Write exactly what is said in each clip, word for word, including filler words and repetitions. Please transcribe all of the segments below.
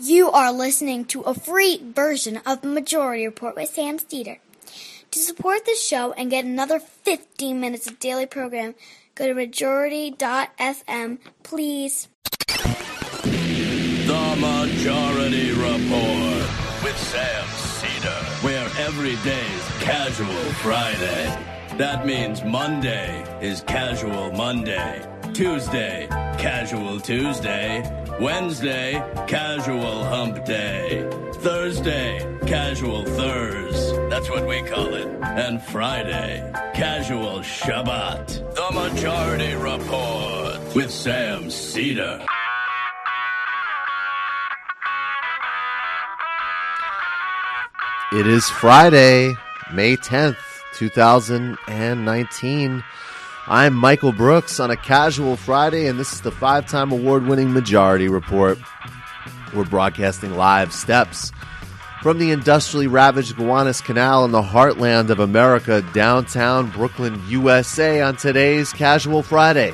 You are listening to a free version of the Majority Report with Sam Steeder. To support the show and get another fifteen minutes of daily program, go to majority dot f m, please. The Majority Report with Sam Steeder, where every day's Casual Friday. That means Monday is Casual Monday, Tuesday, Casual Tuesday, Wednesday, Casual Hump Day, Thursday, Casual Thurs, that's what we call it, and Friday, Casual Shabbat. The Majority Report with Sam Steeder. It is Friday, May tenth, twenty nineteen. I'm Michael Brooks on a Casual Friday, and this is the five-time award-winning Majority Report. We're broadcasting live steps from the industrially ravaged Gowanus Canal in the heartland of America, downtown Brooklyn, U S A, on today's Casual Friday.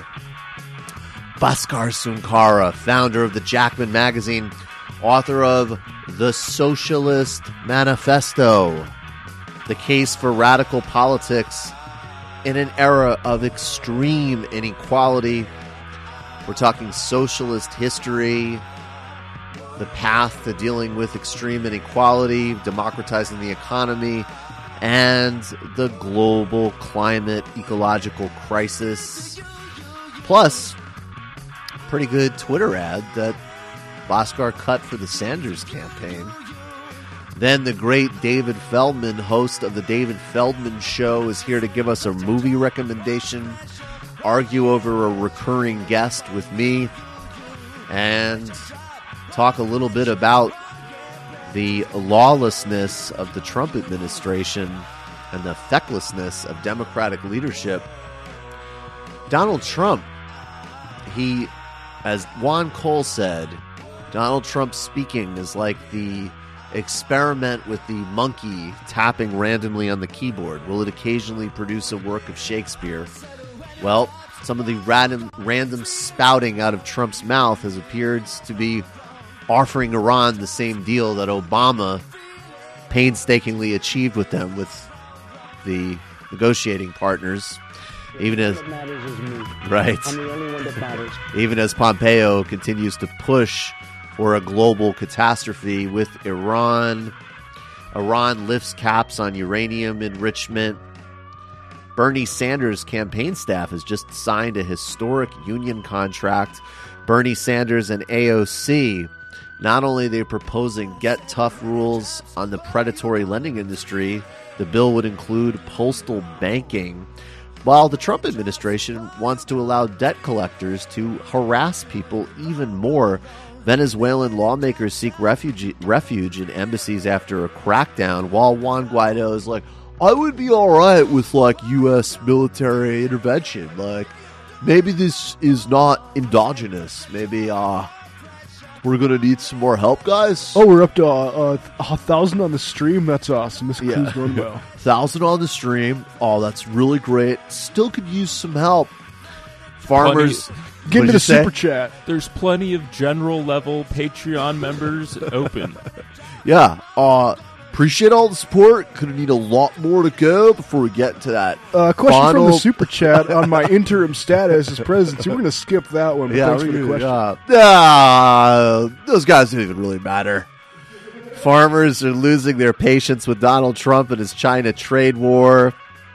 Bhaskar Sunkara, founder of the Jackman magazine, author of The Socialist Manifesto, The Case for Radical Politics in an Era of Extreme Inequality. We're talking socialist history, the path to dealing with extreme inequality, democratizing the economy, and the global climate ecological crisis. Plus, pretty good Twitter ad that Bhaskar cut for the Sanders campaign. Then the great David Feldman, host of the David Feldman Show, is here to give us a movie recommendation, argue over a recurring guest with me, and talk a little bit about the lawlessness of the Trump administration and the fecklessness of Democratic leadership. Donald Trump, he, as Juan Cole said, Donald Trump speaking is like the experiment with the monkey tapping randomly on the keyboard. Will it occasionally produce a work of Shakespeare? Well, some of the random, random spouting out of Trump's mouth has appeared to be offering Iran the same deal that Obama painstakingly achieved with them, with the negotiating partners. Even as what matters is me. Right. I'm the only one that matters. Even as Pompeo continues to push for a global catastrophe with Iran. Iran lifts caps on uranium enrichment. Bernie Sanders' campaign staff has just signed a historic union contract. Bernie Sanders and A O C, not only are they proposing get tough rules on the predatory lending industry, the bill would include postal banking, while the Trump administration wants to allow debt collectors to harass people even more. Venezuelan lawmakers seek refuge, refuge in embassies after a crackdown, while Juan Guaido is like, I would be all right with, like, U S military intervention. Like, maybe this is not endogenous. Maybe uh, we're going to need some more help, guys. Oh, we're up to uh, a thousand on the stream. That's awesome. This crew's Yeah. going well. Thousand on the stream. Oh, that's really great. Still could use some help. Farmers... Get What into did the you say? super chat. There's plenty of general level Patreon members open. Yeah. Uh, appreciate all the support. Gonna need a lot more to go before we get to that. Uh, question final... from the super chat on my interim status as presidency. We're going to skip that one. But Yeah, thanks for we- the question. uh, uh, those guys don't even really matter. Farmers are losing their patience with Donald Trump and his China trade war.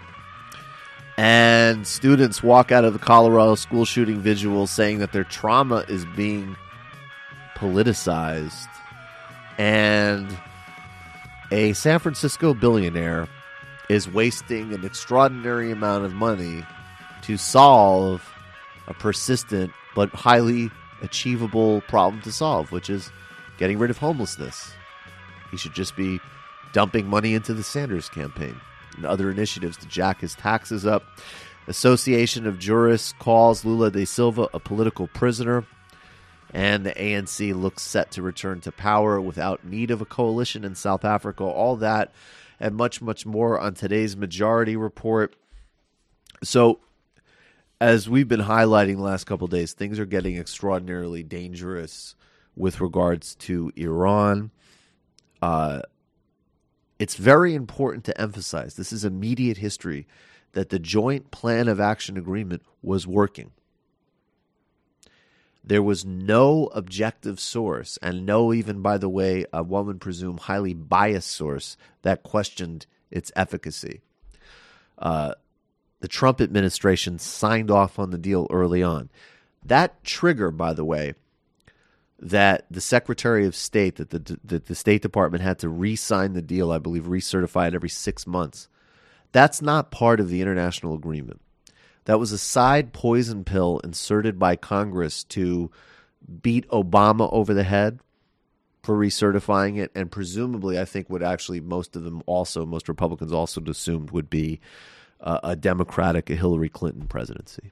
And students walk out of the Colorado school shooting visual saying that their trauma is being politicized. And a San Francisco billionaire is wasting an extraordinary amount of money to solve a persistent but highly achievable problem to solve, which is getting rid of homelessness. He should just be dumping money into the Sanders campaign and other initiatives to jack his taxes up. Association of Jurists calls Lula da Silva a political prisoner, and the A N C looks set to return to power without need of a coalition in South Africa. All that and much, much more on today's Majority Report. So, as we've been highlighting the last couple of days, things are getting extraordinarily dangerous with regards to Iran. Uh, it's very important to emphasize, this is immediate history, that the Joint Plan of Action Agreement was working. There was no objective source, and no, even, by the way, uh, one would presume highly biased source that questioned its efficacy. Uh, the Trump administration signed off on the deal early on. That trigger, by the way, that the Secretary of State, that the, that the State Department had to re-sign the deal, I believe recertify it every six months, that's not part of the international agreement. That was a side poison pill inserted by Congress to beat Obama over the head for recertifying it, and presumably I think what actually most of them also, most Republicans also assumed would be uh, a Democratic, a Hillary Clinton presidency.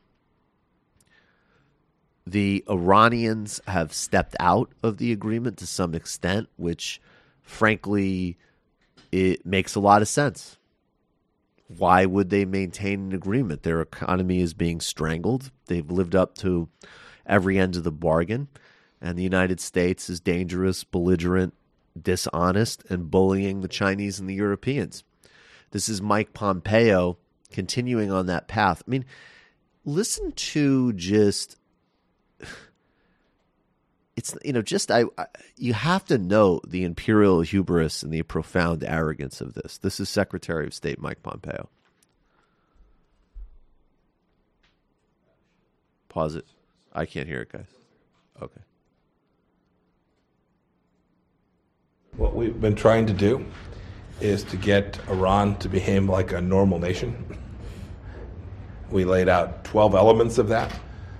The Iranians have stepped out of the agreement to some extent, which frankly, it makes a lot of sense. Why would they maintain an agreement? Their economy is being strangled. They've lived up to every end of the bargain. And the United States is dangerous, belligerent, dishonest, and bullying the Chinese and the Europeans. This is Mike Pompeo continuing on that path. I mean, listen to just... It's, you know, just I, I you have to know the imperial hubris and the profound arrogance of this. This is Secretary of State Mike Pompeo. Pause it. I can't hear it, guys. Okay. What we've been trying to do is to get Iran to behave like a normal nation. We laid out twelve elements of that.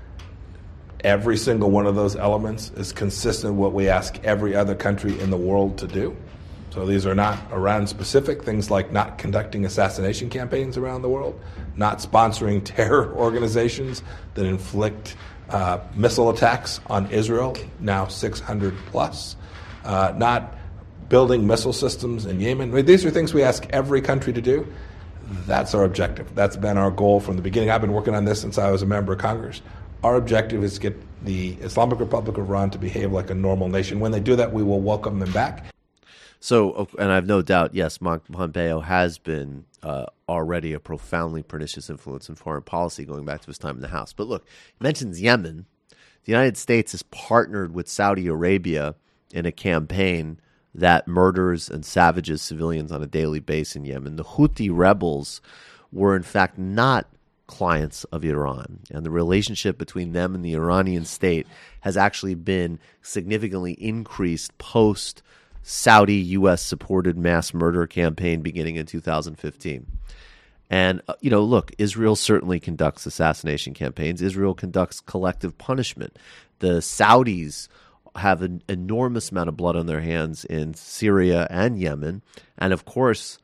Every single one of those elements is consistent with what we ask every other country in the world to do. So these are not Iran-specific, things like not conducting assassination campaigns around the world, not sponsoring terror organizations that inflict uh, missile attacks on Israel, now six hundred plus, uh, not building missile systems in Yemen. I mean, these are things we ask every country to do. That's our objective. That's been our goal from the beginning. I've been working on this since I was a member of Congress. Our objective is to get the Islamic Republic of Iran to behave like a normal nation. When they do that, we will welcome them back. So, and I have no doubt, yes, Mike Pompeo has been uh, already a profoundly pernicious influence in foreign policy going back to his time in the House. But look, he mentions Yemen. The United States has partnered with Saudi Arabia in a campaign that murders and savages civilians on a daily basis in Yemen. The Houthi rebels were, in fact, not clients of Iran, and the relationship between them and the Iranian state has actually been significantly increased post Saudi U S supported mass murder campaign beginning in two thousand fifteen. And, uh, you know, look, Israel certainly conducts assassination campaigns. Israel conducts collective punishment. The Saudis have an enormous amount of blood on their hands in Syria and Yemen, and of course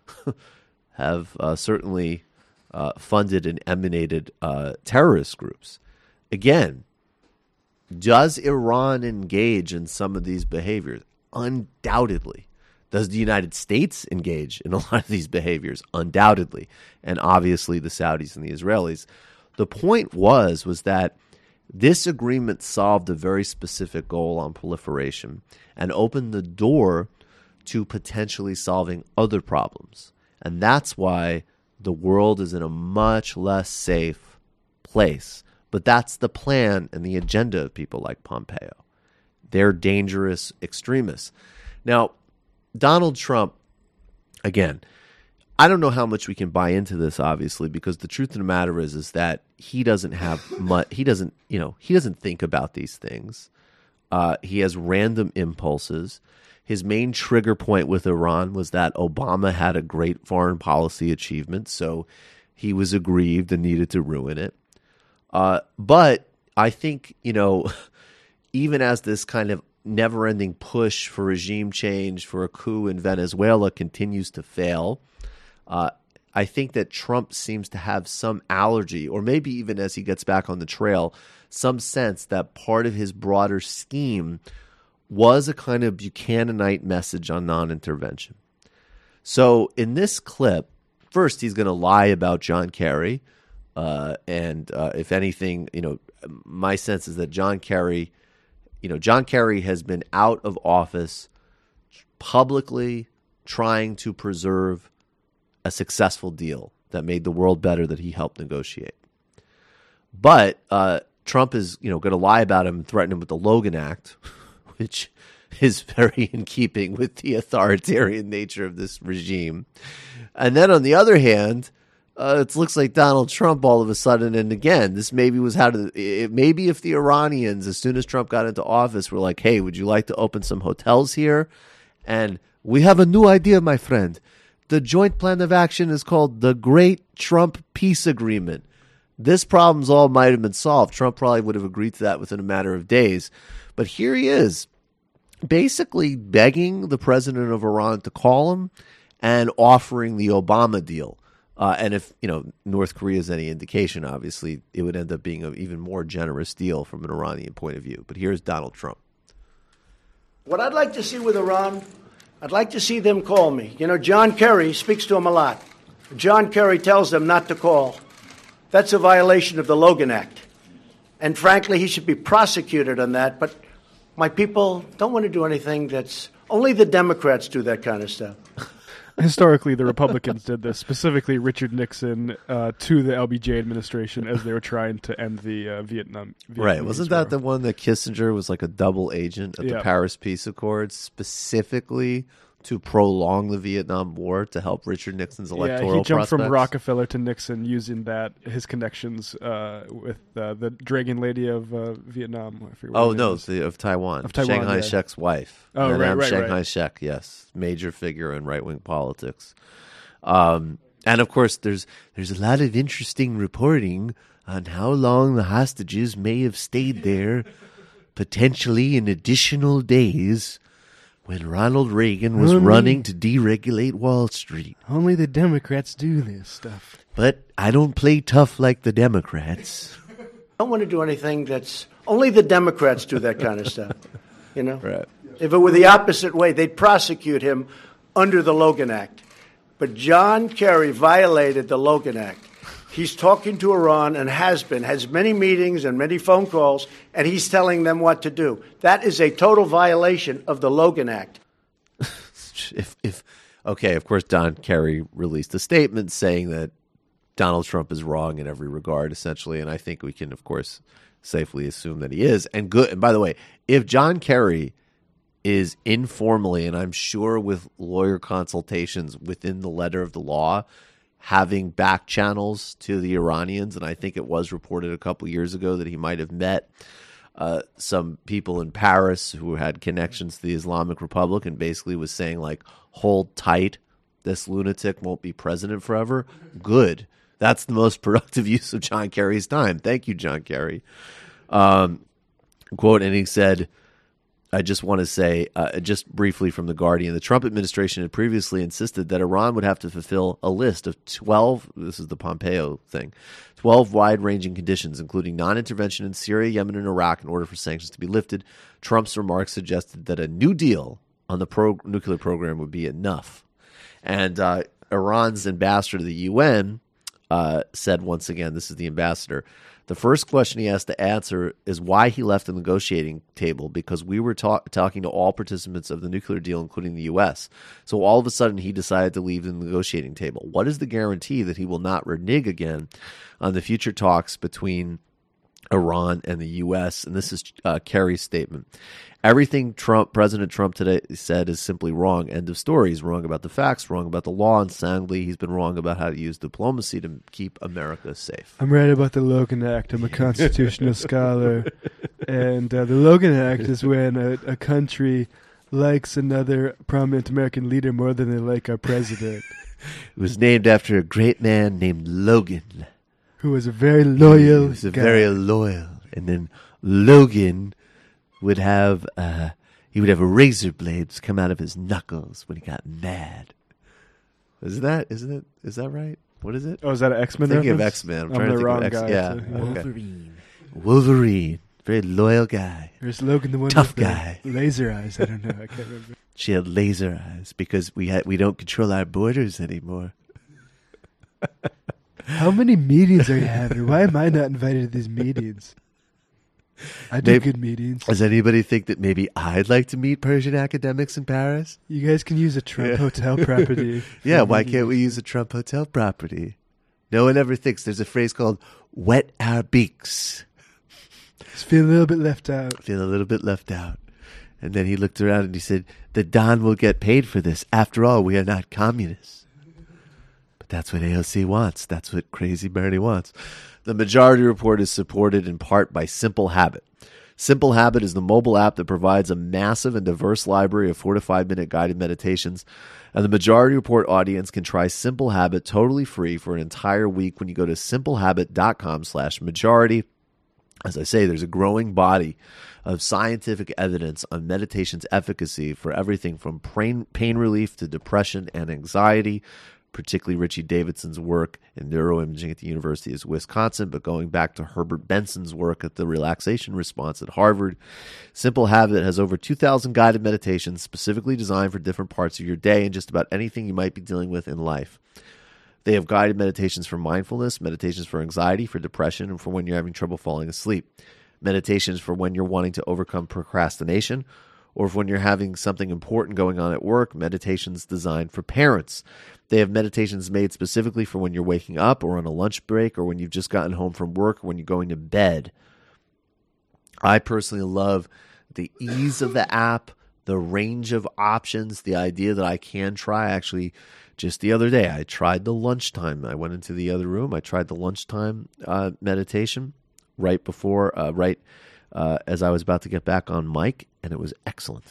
have uh, certainly Uh, funded and emanated uh, terrorist groups. Again, does Iran engage in some of these behaviors? Undoubtedly. Does the United States engage in a lot of these behaviors? Undoubtedly. And obviously the Saudis and the Israelis. The point was, was that this agreement solved a very specific goal on proliferation and opened the door to potentially solving other problems. And that's why the world is in a much less safe place. But that's the plan and the agenda of people like Pompeo. They're dangerous extremists. Now, Donald Trump, again, I don't know how much we can buy into this, obviously, because the truth of the matter is, is that he doesn't have much, he doesn't, you know, he doesn't think about these things. Uh, he has random impulses. His main trigger point with Iran was that Obama had a great foreign policy achievement, so he was aggrieved and needed to ruin it. Uh, but I think, you know, even as this kind of never-ending push for regime change, for a coup in Venezuela continues to fail, uh, I think that Trump seems to have some allergy, or maybe even as he gets back on the trail, some sense that part of his broader scheme was a kind of Buchananite message on non-intervention. So in this clip, first he's going to lie about John Kerry. Uh, and uh, if anything, you know, my sense is that John Kerry you know, John Kerry has been out of office publicly trying to preserve a successful deal that made the world better that he helped negotiate. But uh, Trump is, you know, going to lie about him and threaten him with the Logan Act, which is very in keeping with the authoritarian nature of this regime. And then on the other hand, uh, it looks like Donald Trump all of a sudden, and again, this maybe was how to, it, maybe if the Iranians, as soon as Trump got into office, were like, hey, would you like to open some hotels here? And we have a new idea, my friend. The joint plan of action is called the Great Trump Peace Agreement. This problem's all might have been solved. Trump probably would have agreed to that within a matter of days. But here he is, basically begging the president of Iran to call him and offering the Obama deal. Uh, and if, you know, North Korea is any indication, obviously, it would end up being an even more generous deal from an Iranian point of view. But here's Donald Trump. What I'd like to see with Iran, I'd like to see them call me. You know, John Kerry speaks to them a lot. John Kerry tells them not to call. That's a violation of the Logan Act. And frankly, he should be prosecuted on that. But my people don't want to do anything that's... Only the Democrats do that kind of stuff. Historically, the Republicans did this, specifically Richard Nixon uh, to the L B J administration as they were trying to end the uh, Vietnam Vietnamese Right. Wasn't that War. the one that Kissinger was like a double agent at Yeah. the Paris Peace Accords, specifically to prolong the Vietnam War to help Richard Nixon's electoral Yeah, he jumped prospects? from Rockefeller to Nixon using that, his connections uh, with uh, the Dragon Lady of uh, Vietnam. I forget what Oh, her name no, is. the, of Taiwan. Of Taiwan, Shanghai yeah. Shek's wife. Oh, right, Madame right, Shanghai right. Shek, yes. Major figure in right-wing politics. Um, and, of course, there's there's a lot of interesting reporting on how long the hostages may have stayed there, potentially in additional days, when Ronald Reagan was Only- running to deregulate Wall Street. Only the Democrats do this stuff. But I don't play tough like the Democrats. Don't want to do anything that's... Only the Democrats do that kind of stuff. You know? Right. If it were the opposite way, they'd prosecute him under the Logan Act. But John Kerry violated the Logan Act. He's talking to Iran and has been, has many meetings and many phone calls, and he's telling them what to do. That is a total violation of the Logan Act. If, if okay, of course, Don Kerry released a statement saying that Donald Trump is wrong in every regard, essentially, and I think we can, of course, safely assume that he is. And good. And by the way, if John Kerry is informally, and I'm sure with lawyer consultations within the letter of the law, having back channels to the Iranians, and I think it was reported a couple years ago that he might have met uh, some people in Paris who had connections to the Islamic Republic and basically was saying, like, hold tight, this lunatic won't be president forever. Good. That's the most productive use of John Kerry's time. Thank you, John Kerry. Um, quote, and he said, I just want to say, uh, just briefly from The Guardian, the Trump administration had previously insisted that Iran would have to fulfill a list of twelve, this is the Pompeo thing, twelve wide-ranging conditions, including non-intervention in Syria, Yemen, and Iraq in order for sanctions to be lifted. Trump's remarks suggested that a new deal on the pro- nuclear program would be enough. And uh, Iran's ambassador to the U N uh, said once again, this is the ambassador, the first question he has to answer is why he left the negotiating table, because we were ta- talking to all participants of the nuclear deal, including the U S. So all of a sudden he decided to leave the negotiating table. What is the guarantee that he will not renege again on the future talks between Iran and the U S? And this is uh, Kerry's statement. Everything Trump, President Trump today said is simply wrong. End of story. He's wrong about the facts, wrong about the law, and soundly he's been wrong about how to use diplomacy to keep America safe. I'm right about the Logan Act. I'm a constitutional scholar. And uh, the Logan Act is when a, a country likes another prominent American leader more than they like our president. It was named after a great man named Logan. Who was a very loyal He was a guy. very loyal. And then Logan would have uh, he would have razor blades come out of his knuckles when he got mad. Isn't that isn't it is that right? What is it? Oh, is that an X-Men Thinking of reference? X-Men. I'm, I'm trying the to think wrong of X. guy Yeah, to- yeah. okay. Wolverine. Wolverine, very loyal guy. There's Logan, the one Tough with the guy. laser eyes. I don't know. I can't remember. She had laser eyes because we had we don't control our borders anymore. How many meetings are you having? Why am I not invited to these meetings? I do Maybe- good meetings. Does anybody think that maybe I'd like to meet Persian academics in Paris? You guys can use a Trump Yeah. hotel property. for Yeah, why meetings. can't we use a Trump hotel property? No one ever thinks there's a phrase called wet our beaks. Just feel a little bit left out. Feel a little bit left out. And then he looked around and he said, the Don will get paid for this. After all, we are not communists. But that's what A O C wants. That's what Crazy Bernie wants. The Majority Report is supported in part by Simple Habit. Simple Habit is the mobile app that provides a massive and diverse library of four to five minute guided meditations. And the Majority Report audience can try Simple Habit totally free for an entire week when you go to simplehabit.com slash majority. As I say, there's a growing body of scientific evidence on meditation's efficacy for everything from pain, pain relief to depression and anxiety, particularly Richie Davidson's work in neuroimaging at the University of Wisconsin, but going back to Herbert Benson's work at the relaxation response at Harvard. Simple Habit has over two thousand guided meditations specifically designed for different parts of your day and just about anything you might be dealing with in life. They have guided meditations for mindfulness, meditations for anxiety, for depression, and for when you're having trouble falling asleep. Meditations for when you're wanting to overcome procrastination, or if when you're having something important going on at work. Meditations designed for parents. They have meditations made specifically for when you're waking up or on a lunch break or when you've just gotten home from work or when you're going to bed. I personally love the ease of the app, the range of options, the idea that I can try. Actually, just the other day, I tried the lunchtime. I went into the other room. I tried the lunchtime uh, meditation right before, uh, right uh, as I was about to get back on mic, and it was excellent.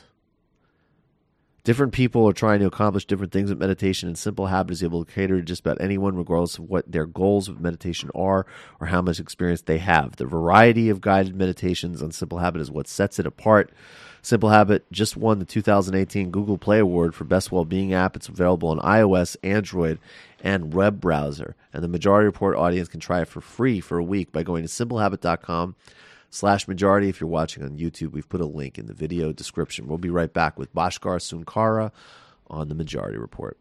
Different people are trying to accomplish different things with meditation, and Simple Habit is able to cater to just about anyone, regardless of what their goals with meditation are or how much experience they have. The variety of guided meditations on Simple Habit is what sets it apart. Simple Habit just won the two thousand eighteen Google Play Award for Best Wellbeing App. It's available on iOS, Android, and web browser. And the Majority Report audience can try it for free for a week by going to simplehabit.com slash majority. If you're watching on YouTube, we've put a link in the video description. We'll be right back with Bhaskar Sunkara on the Majority Report.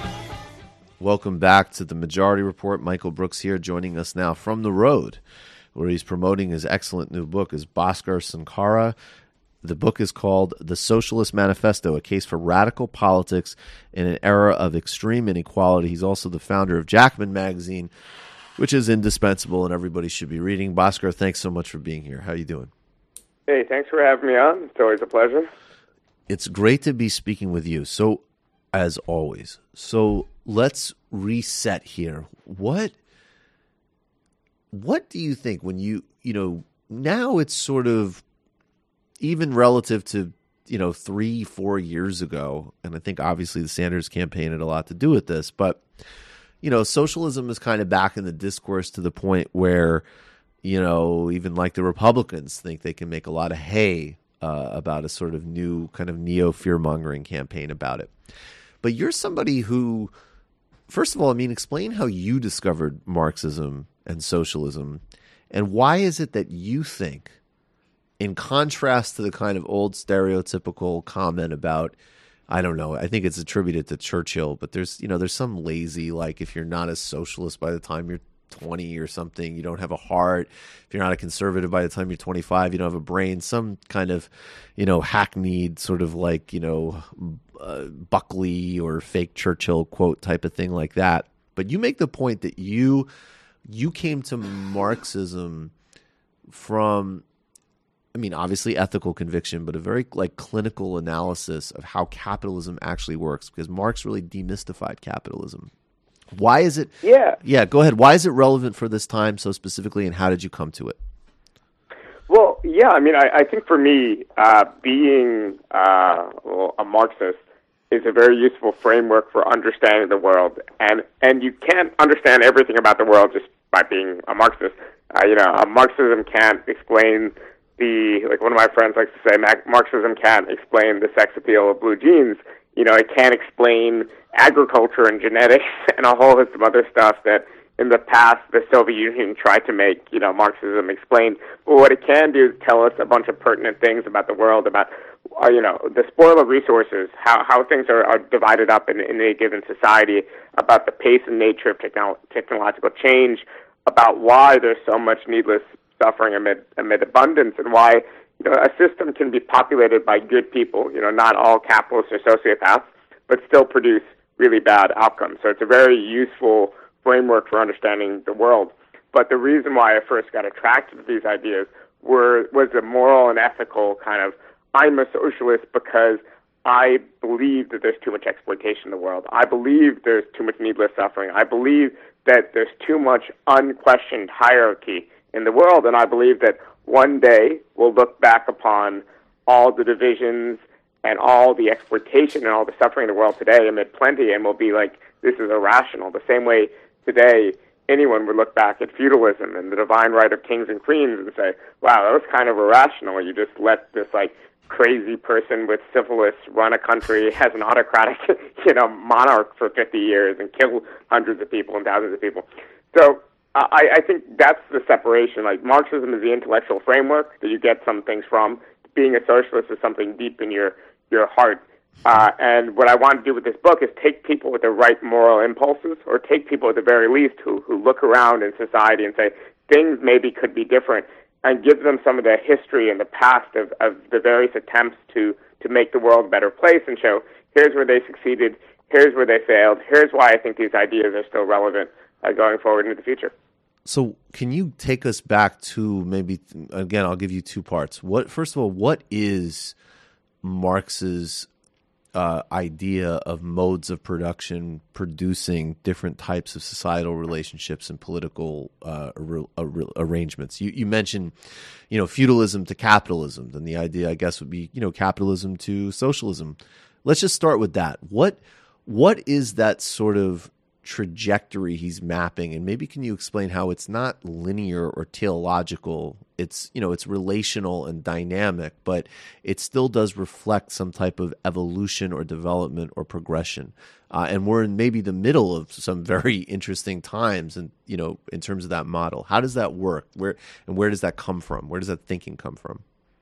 Welcome back to the Majority Report. Michael Brooks here, joining us now from the road where he's promoting his excellent new book, is Bhaskar Sankara. The book is called The Socialist Manifesto, A Case for Radical Politics in an Era of Extreme Inequality. He's also the founder of Jackman Magazine, which is indispensable and everybody should be reading. Bhaskar, thanks so much for being here. How are you doing? Hey, thanks for having me on. It's always a pleasure. It's great to be speaking with you. So, as always, so let's reset here. What, what do you think when you, you know, now it's sort of, even relative to, you know, three, four years ago, and I think obviously the Sanders campaign had a lot to do with this, but, you know, socialism is kind of back in the discourse to the point where, you know, even like the Republicans think they can make a lot of hay uh, about a sort of new kind of neo-fear-mongering campaign about it. But you're somebody who, first of all, I mean, explain how you discovered Marxism and socialism, and why is it that you think, in contrast to the kind of old stereotypical comment about, I don't know, I think it's attributed to Churchill, but there's, you know, there's some lazy, like if you're not a socialist by the time you're twenty or something, you don't have a heart. If you're not a conservative by the time you're twenty-five, you don't have a brain, some kind of, you know, hackneyed sort of like, you know, uh, Buckley or fake Churchill quote type of thing like that. But you make the point that you, you came to Marxism from, I mean, obviously ethical conviction, but a very like clinical analysis of how capitalism actually works, because Marx really demystified capitalism. Why is it? Yeah. Yeah, go ahead. Why is it relevant for this time so specifically, and how did you come to it? Well, yeah, I mean, I, I think for me, uh, being uh, well, a Marxist is a very useful framework for understanding the world. And, and you can't understand everything about the world just by being a Marxist. Uh, you know, a Marxism can't explain the, like one of my friends likes to say, Marxism can't explain the sex appeal of blue jeans. You know, it can't explain agriculture and genetics and a whole host of other stuff that in the past the Soviet Union tried to make, you know, Marxism explain. But what it can do is tell us a bunch of pertinent things about the world, about, uh, you know, the spoil of resources, how, how things are, are divided up in, in a given society, about the pace and nature of technolo- technological change, about why there's so much needless suffering amid amid abundance, and why, you know, a system can be populated by good people, you know, not all capitalists or sociopaths, but still produce really bad outcomes. So it's a very useful framework for understanding the world. But the reason why I first got attracted to these ideas were was a moral and ethical kind of, I'm a socialist because I believe that there's too much exploitation in the world. I believe there's too much needless suffering. I believe that there's too much unquestioned hierarchy in the world, and I believe that one day we'll look back upon all the divisions and all the exploitation and all the suffering in the world today amid plenty, and we'll be like, this is irrational. The same way today anyone would look back at feudalism and the divine right of kings and queens and say, wow, that was kind of irrational. You just let this like crazy person with syphilis run a country as an autocratic, you know, monarch for fifty years and kill hundreds of people and thousands of people. So I, I think that's the separation. Like, Marxism is the intellectual framework that you get some things from. Being a socialist is something deep in your, your heart. Uh, and what I want to do with this book is take people with the right moral impulses, or take people at the very least who, who look around in society and say, things maybe could be different, and give them some of the history and the past of, of the various attempts to, to make the world a better place, and show, here's where they succeeded, here's where they failed, here's why I think these ideas are still relevant uh, going forward into the future. So can you take us back to maybe, again, I'll give you two parts. What, first of all, what is Marx's uh, idea of modes of production producing different types of societal relationships and political uh, ar- ar- arrangements? You, you mentioned, you know, feudalism to capitalism. Then the idea, I guess, would be, you know, capitalism to socialism. Let's just start with that. What what is that sort of trajectory he's mapping, and maybe can you explain how it's not linear or teleological? It's, you know, it's relational and dynamic, but it still does reflect some type of evolution or development or progression. Uh, and we're in maybe the middle of some very interesting times, and, you know, in terms of that model. How does that work? Where and where does that come from? Where does that thinking come from?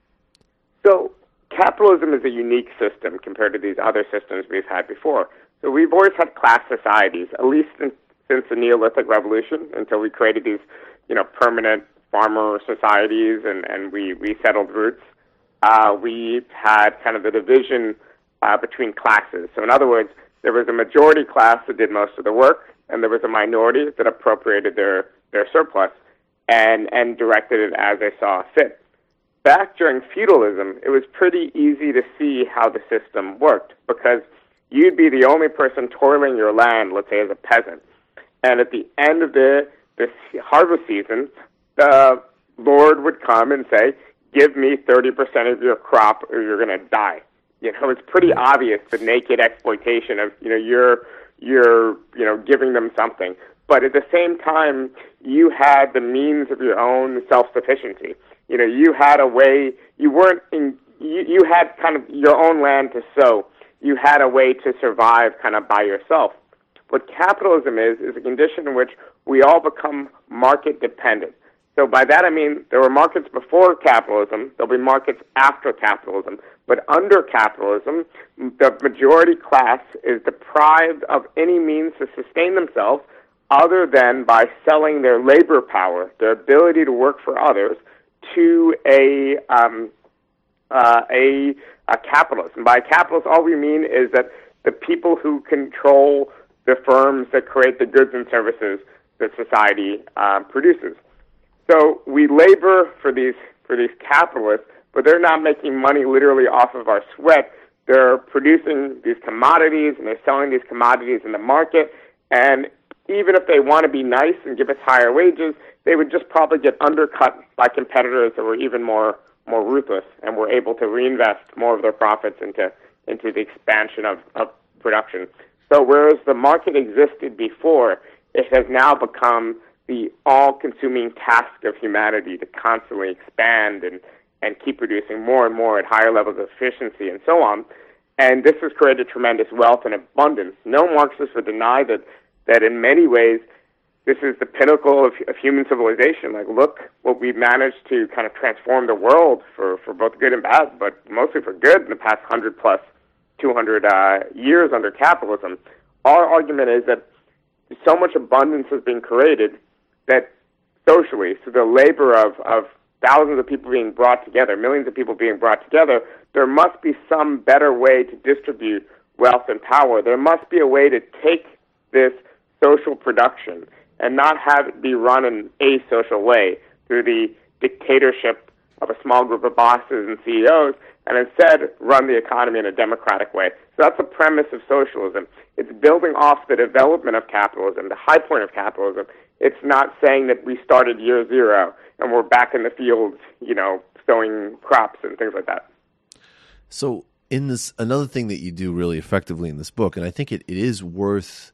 So capitalism is a unique system compared to these other systems we've had before. So we've always had class societies, at least in, since the Neolithic Revolution, until we created these, you know, permanent farmer societies and, and we, we settled roots, uh, we had kind of the division uh, between classes. So in other words, there was a majority class that did most of the work, and there was a minority that appropriated their, their surplus and, and directed it as they saw fit. Back during feudalism, it was pretty easy to see how the system worked because you'd be the only person toiling your land, let's say as a peasant. And at the end of the, the harvest season, the Lord would come and say, give me thirty percent of your crop or you're going to die. You know, it's pretty obvious the naked exploitation of, you know, you're, you're, you know, giving them something. But at the same time, you had the means of your own self-sufficiency. You know, you had a way, you weren't in, you, you had kind of your own land to sow. You had a way to survive kind of by yourself. What capitalism is, is a condition in which we all become market dependent. So by that I mean there were markets before capitalism, there'll be markets after capitalism. But under capitalism, the majority class is deprived of any means to sustain themselves other than by selling their labor power, their ability to work for others, to a um, uh, a, a capitalist. And by capitalist, all we mean is that the people who control the firms that create the goods and services that society uh, produces. So we labor for these for these capitalists, but they're not making money literally off of our sweat. They're producing these commodities, and they're selling these commodities in the market, and even if they want to be nice and give us higher wages, they would just probably get undercut by competitors that were even more more ruthless and were able to reinvest more of their profits into into the expansion of, of production. So whereas the market existed before, it has now become the all-consuming task of humanity to constantly expand and, and keep producing more and more at higher levels of efficiency and so on. And this has created tremendous wealth and abundance. No Marxist would deny that, that in many ways this is the pinnacle of, of human civilization. Like, look what we've managed to kind of transform the world for, for both good and bad, but mostly for good in the past one hundred plus two hundred uh, years under capitalism. Our argument is that so much abundance has been created that socially, so the labor of, of thousands of people being brought together, millions of people being brought together, there must be some better way to distribute wealth and power. There must be a way to take this social production and not have it be run in a social way through the dictatorship of a small group of bosses and C E Os, and instead run the economy in a democratic way. So that's the premise of socialism. It's building off the development of capitalism, the high point of capitalism. It's not saying that we started year zero and we're back in the fields, you know, sowing crops and things like that. So in this, another thing that you do really effectively in this book, and I think it, it is worth,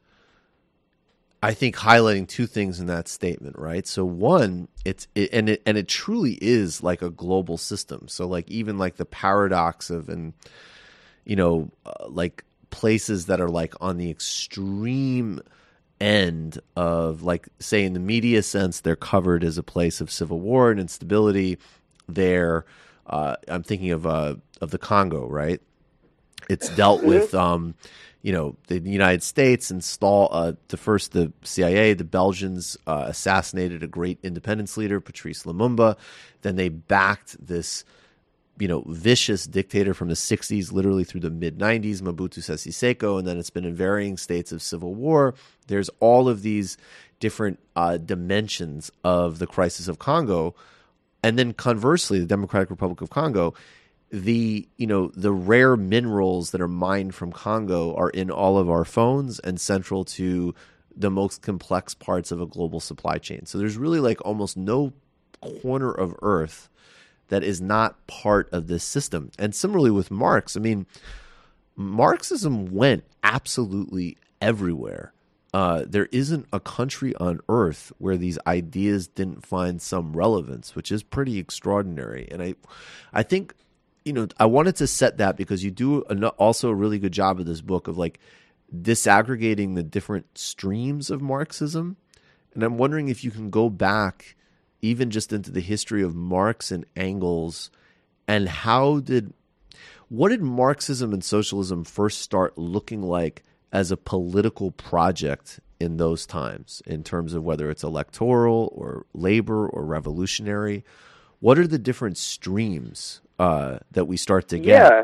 I think, highlighting two things in that statement, right? So one, it's it, and it and it truly is like a global system. So like even like the paradox of, and you know, uh, like places that are like on the extreme end of, like, say in the media sense, they're covered as a place of civil war and instability. They're, uh, I'm thinking of uh, of the Congo, right? It's dealt with. Um, You know, the United States install uh, the first the C I A, the Belgians uh, assassinated a great independence leader, Patrice Lumumba. Then they backed this, you know, vicious dictator from the sixties, literally through the mid nineties, Mobutu Sese Seko, and then it's been in varying states of civil war. There's all of these different uh, dimensions of the crisis of Congo, and then conversely, the Democratic Republic of Congo. The you know the rare minerals that are mined from Congo are in all of our phones and central to the most complex parts of a global supply chain. So there's really like almost no corner of Earth that is not part of this system. And similarly with Marx, I mean, Marxism went absolutely everywhere. Uh, there isn't a country on Earth where these ideas didn't find some relevance, which is pretty extraordinary. And I, I think. You know, I wanted to set that because you do also a really good job of this book of like disaggregating the different streams of Marxism. And I'm wondering if you can go back even just into the history of Marx and Engels, and how did, what did Marxism and socialism first start looking like as a political project in those times, in terms of whether it's electoral or labor or revolutionary? What are the different streams uh, that we start to get? Yeah,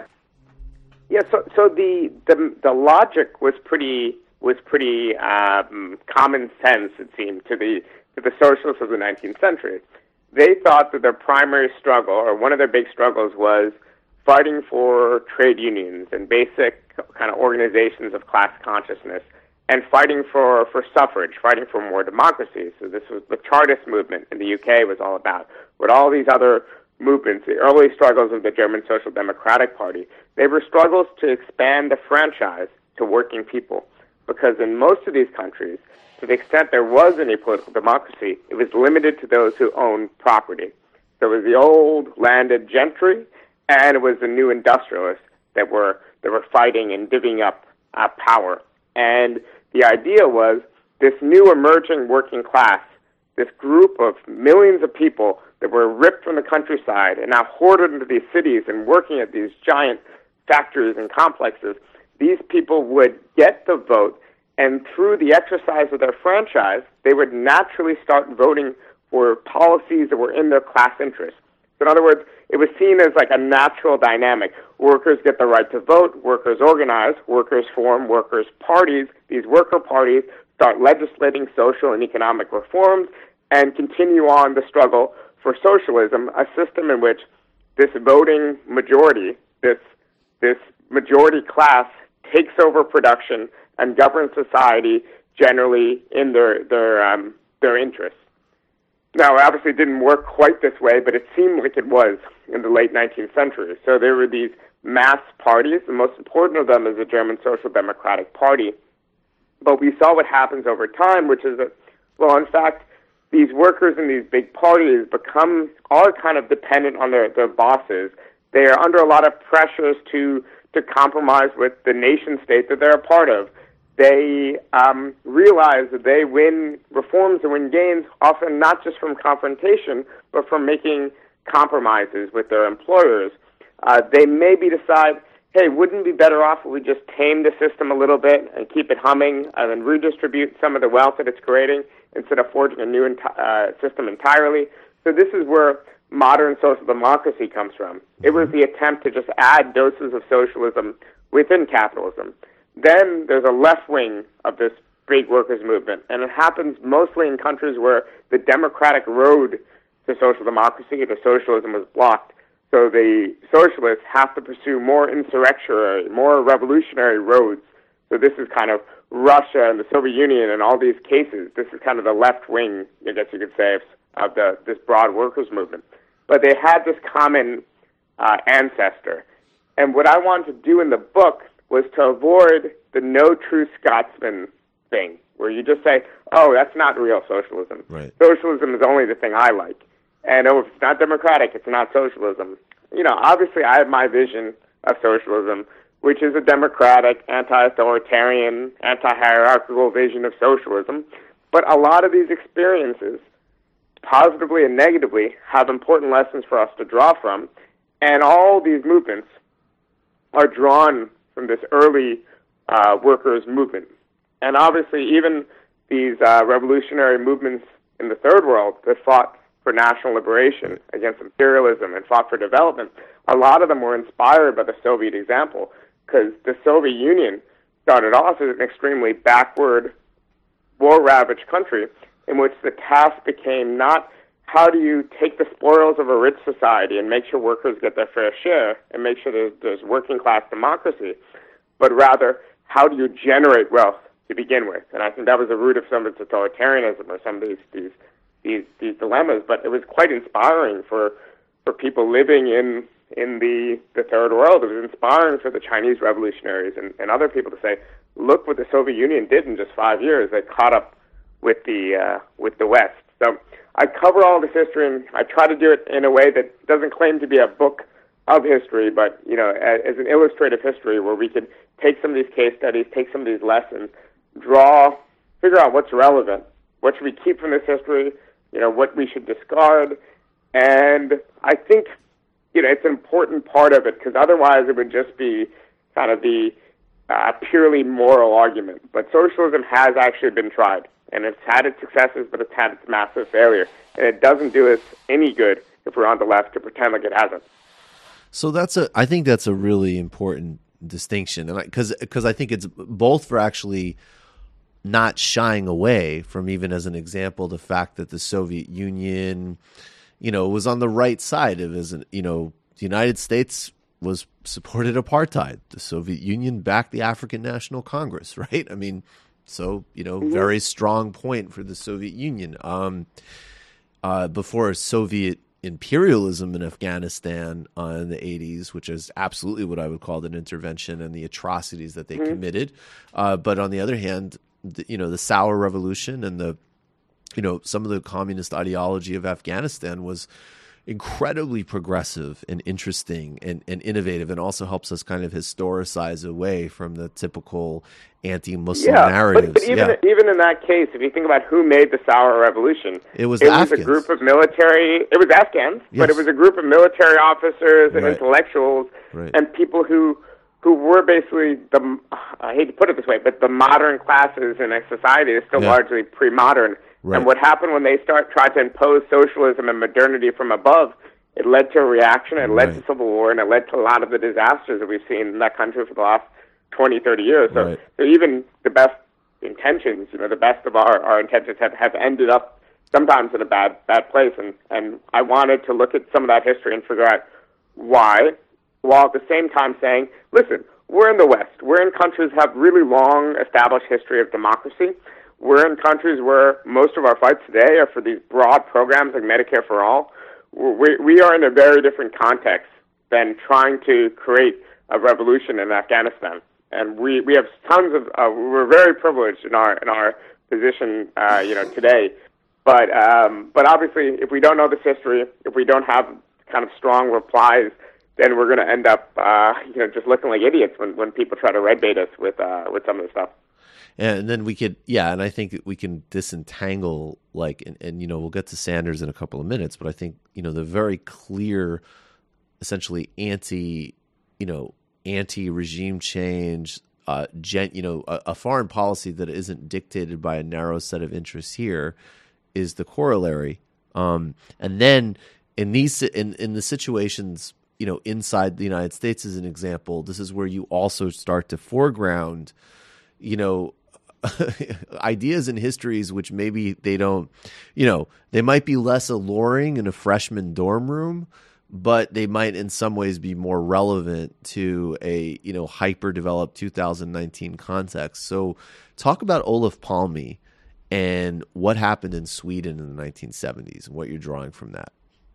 yeah. So, so the the the logic was pretty was pretty um, common sense. It seemed to the to the socialists of the nineteenth century. They thought that their primary struggle, or one of their big struggles, was fighting for trade unions and basic kind of organizations of class consciousness, and fighting for, for suffrage, fighting for more democracy. So this was the Chartist movement in the U K was all about. What all these other movements, the early struggles of the German Social Democratic Party, they were struggles to expand the franchise to working people. Because in most of these countries, to the extent there was any political democracy, it was limited to those who owned property. So it was the old landed gentry, and it was the new industrialists that were that were fighting and divvying up uh, power. And the idea was this new emerging working class, this group of millions of people that were ripped from the countryside and now hoarded into these cities and working at these giant factories and complexes, these people would get the vote, and through the exercise of their franchise, they would naturally start voting for policies that were in their class interest. So in other words, it was seen as like a natural dynamic. Workers get the right to vote, workers organize, workers form workers' parties. These worker parties start legislating social and economic reforms and continue on the struggle for socialism, a system in which this voting majority, this this majority class, takes over production and governs society generally in their their um, their interests. Now, obviously, it didn't work quite this way, but it seemed like it was in the late nineteenth century. So there were these mass parties. The most important of them is the German Social Democratic Party. But we saw what happens over time, which is that, well, in fact, these workers in these big parties become are kind of dependent on their, their bosses. They are under a lot of pressures to to compromise with the nation state that they're a part of. They um, realize that they win reforms and win gains often not just from confrontation, but from making compromises with their employers. Uh, they maybe decide, hey, wouldn't it be better off if we just tame the system a little bit and keep it humming and then redistribute some of the wealth that it's creating instead of forging a new enti- uh, system entirely? So this is where modern social democracy comes from. It was the attempt to just add doses of socialism within capitalism. Then there's a left wing of this big workers' movement, and it happens mostly in countries where the democratic road to social democracy, to socialism, was blocked. So the socialists have to pursue more insurrectionary, more revolutionary roads. So this is kind of Russia and the Soviet Union and all these cases. This is kind of the left wing, I guess you could say, of the this broad workers' movement. But they had this common uh, ancestor. And what I wanted to do in the book was to avoid the no true Scotsman thing, where you just say, oh, that's not real socialism. Right. Socialism is only the thing I like. And oh, if it's not democratic, it's not socialism. You know, obviously I have my vision of socialism, which is a democratic, anti-authoritarian, anti-hierarchical vision of socialism. But a lot of these experiences, positively and negatively, have important lessons for us to draw from. And all these movements are drawn from this early uh, workers' movement. And obviously, even these uh, revolutionary movements in the Third World that fought for national liberation against imperialism and fought for development, a lot of them were inspired by the Soviet example, because the Soviet Union started off as an extremely backward, war-ravaged country in which the task became not how do you take the spoils of a rich society and make sure workers get their fair share and make sure there's, there's working-class democracy, but rather how do you generate wealth to begin with? And I think that was the root of some of its authoritarianism or some of these these these, these dilemmas. But it was quite inspiring for, for people living in in the, the Third World. It was inspiring for the Chinese revolutionaries and, and other people to say, look what the Soviet Union did in just five years. They caught up with the uh, with the West. So I cover all this history, and I try to do it in a way that doesn't claim to be a book of history, but, you know, as an illustrative history where we could take some of these case studies, take some of these lessons, draw, figure out what's relevant, what should we keep from this history, you know, what we should discard. And I think, you know, it's an important part of it, because otherwise it would just be kind of the a purely moral argument. But socialism has actually been tried, and it's had its successes, but it's had its massive failure. And it doesn't do us any good if we're on the left to pretend like it hasn't. So that's a, I think that's a really important distinction, and because because I think it's both for actually not shying away from, even as an example, the fact that the Soviet Union, you know, was on the right side of, as an, you know, the United States was supported apartheid. The Soviet Union backed the African National Congress, right? I mean, so, you know, mm-hmm. very strong point for the Soviet Union. Um, uh, before Soviet imperialism in Afghanistan uh, in the eighties, which is absolutely what I would call an intervention and the atrocities that they mm-hmm. committed. Uh, but on the other hand, the, you know, the Sour Revolution and the, you know, some of the communist ideology of Afghanistan was incredibly progressive and interesting and, and innovative, and also helps us kind of historicize away from the typical anti-Muslim yeah, narratives. But, but even, yeah. even in that case, if you think about who made the Sour Revolution, it was it Afghans. was a group of military, it was Afghans, yes. but it was a group of military officers and right. intellectuals right. and people who who were basically, the, I hate to put it this way, but the modern classes in a society is still yeah. largely pre-modern. Right. And what happened when they start tried to impose socialism and modernity from above, it led to a reaction, it led right. to civil war, and it led to a lot of the disasters that we've seen in that country for the last twenty, thirty years. So, right. so even the best intentions, you know, the best of our, our intentions have, have ended up sometimes in a bad bad place. And, and I wanted to look at some of that history and figure out why, while at the same time saying, listen, we're in the West. We're in countries that have really long established history of democracy. We're in countries where most of our fights today are for these broad programs like Medicare for All. We, we are in a very different context than trying to create a revolution in Afghanistan. And we, we have tons of, uh, we're very privileged in our in our position, uh, you know, today. But um, but obviously, if we don't know this history, if we don't have kind of strong replies, then we're going to end up, uh, you know, just looking like idiots when, when people try to red bait us with uh, with some of the stuff. And then we could, yeah, and I think that we can disentangle, like, and, and, you know, we'll get to Sanders in a couple of minutes, but I think, you know, the very clear, essentially anti, you know, anti-regime change, uh, gen, you know, a, a foreign policy that isn't dictated by a narrow set of interests here is the corollary. Um, and then in these, in, in the situations, you know, inside the United States as an example, this is where you also start to foreground, you know, ideas and histories which maybe they don't, you know, they might be less alluring in a freshman dorm room, but they might in some ways be more relevant to a, you know, hyper-developed two thousand nineteen context. So talk about Olof Palme and what happened in Sweden in the nineteen seventies and what you're drawing from that.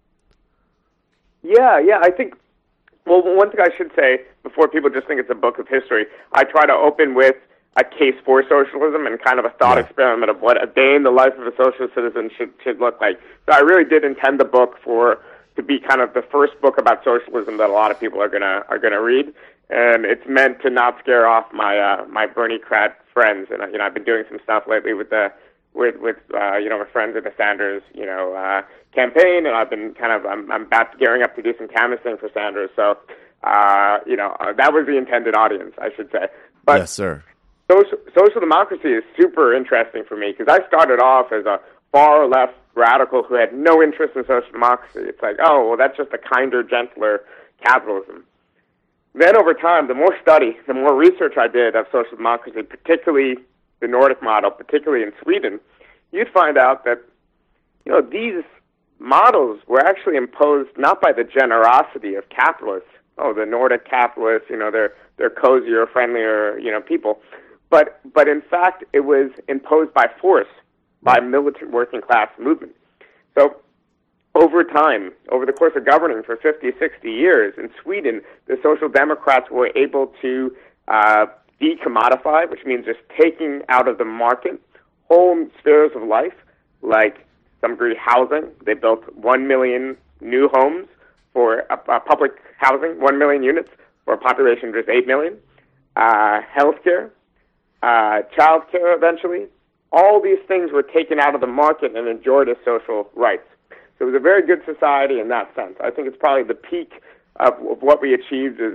Yeah, yeah, I think, well, one thing I should say before people just think it's a book of history, I try to open with a case for socialism and kind of a thought yeah. experiment of what a day in the life of a socialist citizen should should look like. So I really did intend the book for to be kind of the first book about socialism that a lot of people are gonna are gonna read, and it's meant to not scare off my uh, my Bernie Krat friends. And you know, I've been doing some stuff lately with the with with uh, you know my friends in the Sanders you know uh, campaign, and I've been kind of I'm I'm about gearing up to do some canvassing for Sanders. So uh, you know uh, that was the intended audience, I should say. But yes, sir. Social, social democracy is super interesting for me because I started off as a far-left radical who had no interest in social democracy. It's like, oh, well, that's just a kinder, gentler capitalism. Then over time, the more study, the more research I did of social democracy, particularly the Nordic model, particularly in Sweden, you'd find out that, you know, these models were actually imposed not by the generosity of capitalists. Oh, the Nordic capitalists, you know, they're they're cozier, friendlier, you know, people. But but in fact, it was imposed by force, by militant working class movement. So over time, over the course of governing for fifty, sixty years in Sweden, the Social Democrats were able to uh, decommodify, which means just taking out of the market whole spheres of life, like some degree housing. They built one million new homes for uh, uh, public housing, one million units for a population of just eight million. Uh, healthcare. Uh, child care eventually. All these things were taken out of the market and enjoyed as social rights. So it was a very good society in that sense. I think it's probably the peak of, of what we achieved as a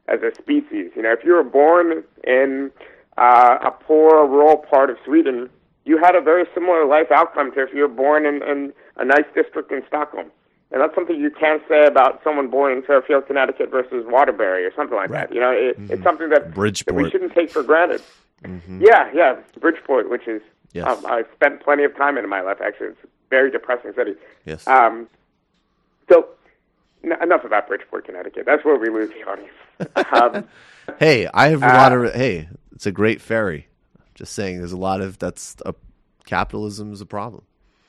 as a species. You know, if you were born in uh, a poor rural part of Sweden, you had a very similar life outcome to if you were born in, in a nice district in Stockholm. And that's something you can't say about someone born in Fairfield, Connecticut versus Waterbury or something like Right. that. You know, it, Mhm. it's something that, that Bridgeport. we shouldn't take for granted. Mhm. Yeah, yeah, Bridgeport, which is, Yes. um, I've spent plenty of time in my life, actually. It's a very depressing city. Yes. Um, so, n- enough about Bridgeport, Connecticut. That's where we lose the audience. Um, Hey, I have a uh, lot of. Hey, it's a great ferry. Just saying, there's a lot of that's a, capitalism is a problem.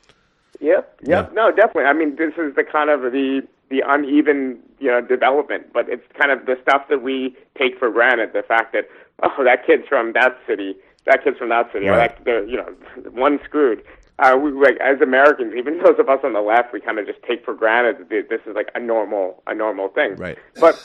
Yep, yep. Yeah. No, definitely. I mean, this is the kind of the the uneven, you know, development, but it's kind of the stuff that we take for granted. The fact that, oh, that kid's from that city, that kid's from that city, Right. or that, they're, you know, one screwed. Uh, we, like, as Americans, even those of us on the left, we kind of just take for granted that this is like a normal, a normal thing. Right. But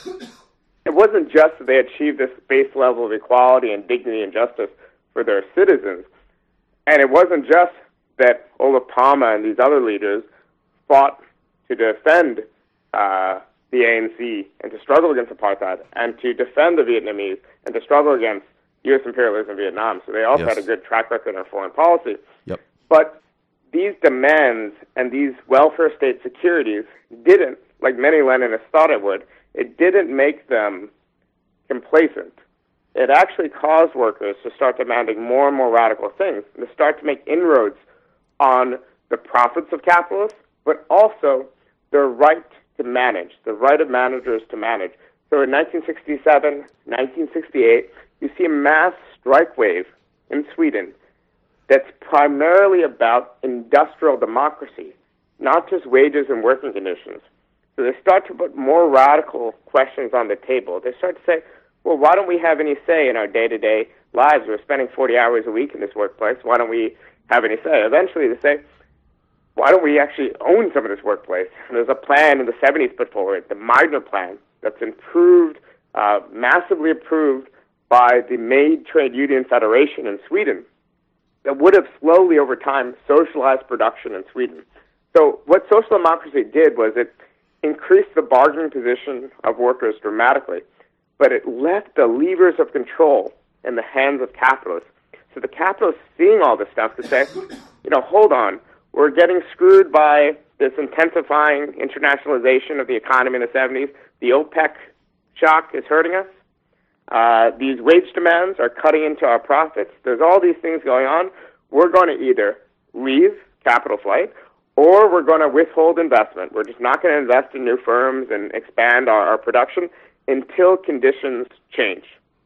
it wasn't just that they achieved this base level of equality and dignity and justice for their citizens, and it wasn't just that Olof Palme and these other leaders fought to defend uh, the A N C and to struggle against apartheid and to defend the Vietnamese and to struggle against U S imperialism in Vietnam. So they also Yes. had a good track record in foreign policy. Yep. But these demands and these welfare state securities didn't, like many Leninists thought it would, it didn't make them complacent. It actually caused workers to start demanding more and more radical things and to start to make inroads on the profits of capitalists, but also their right to manage, the right of managers to manage. So in nineteen sixty-seven, nineteen sixty-eight, you see a mass strike wave in Sweden that's primarily about industrial democracy, not just wages and working conditions. So they start to put more radical questions on the table. They start to say, well, why don't we have any say in our day-to-day lives? We're spending forty hours a week in this workplace. Why don't we have any say? Eventually they say, why don't we actually own some of this workplace? And there's a plan in the seventies put forward, the Meidner Plan, that's improved, uh, massively approved by the Maid Trade Union Federation in Sweden, that would have slowly over time socialized production in Sweden. So what social democracy did was it increased the bargaining position of workers dramatically, but it left the levers of control in the hands of capitalists. So the capitalists seeing all this stuff to say, you know, hold on, we're getting screwed by this intensifying internationalization of the economy in the seventies. The OPEC shock is hurting us. Uh, these wage demands are cutting into our profits. There's all these things going on. We're going to either leave capital flight or we're going to withhold investment. We're just not going to invest in new firms and expand our, our production until conditions change.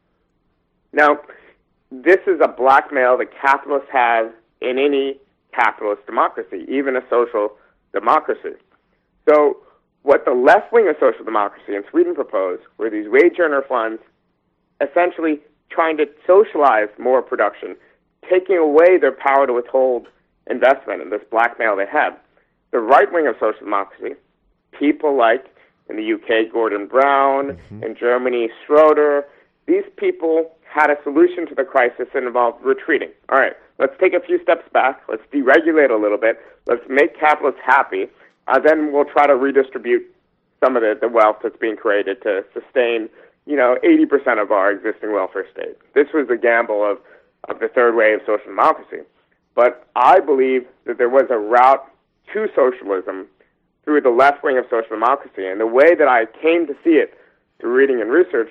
Now, this is a blackmail that capitalists have in any capitalist democracy, even a social democracy. So what the left wing of social democracy in Sweden proposed were these wage earner funds essentially trying to socialize more production, taking away their power to withhold investment in this blackmail they had. The right wing of social democracy, people like in the U K, Gordon Brown, mm-hmm. in Germany, Schroeder, these people had a solution to the crisis that involved retreating. All right, let's take a few steps back. Let's deregulate a little bit. Let's make capitalists happy. Uh, then we'll try to redistribute some of the, the wealth that's being created to sustain, you know, eighty percent of our existing welfare state. This was the gamble of, of the third way of social democracy. But I believe that there was a route to socialism through the left wing of social democracy. And the way that I came to see it through reading and research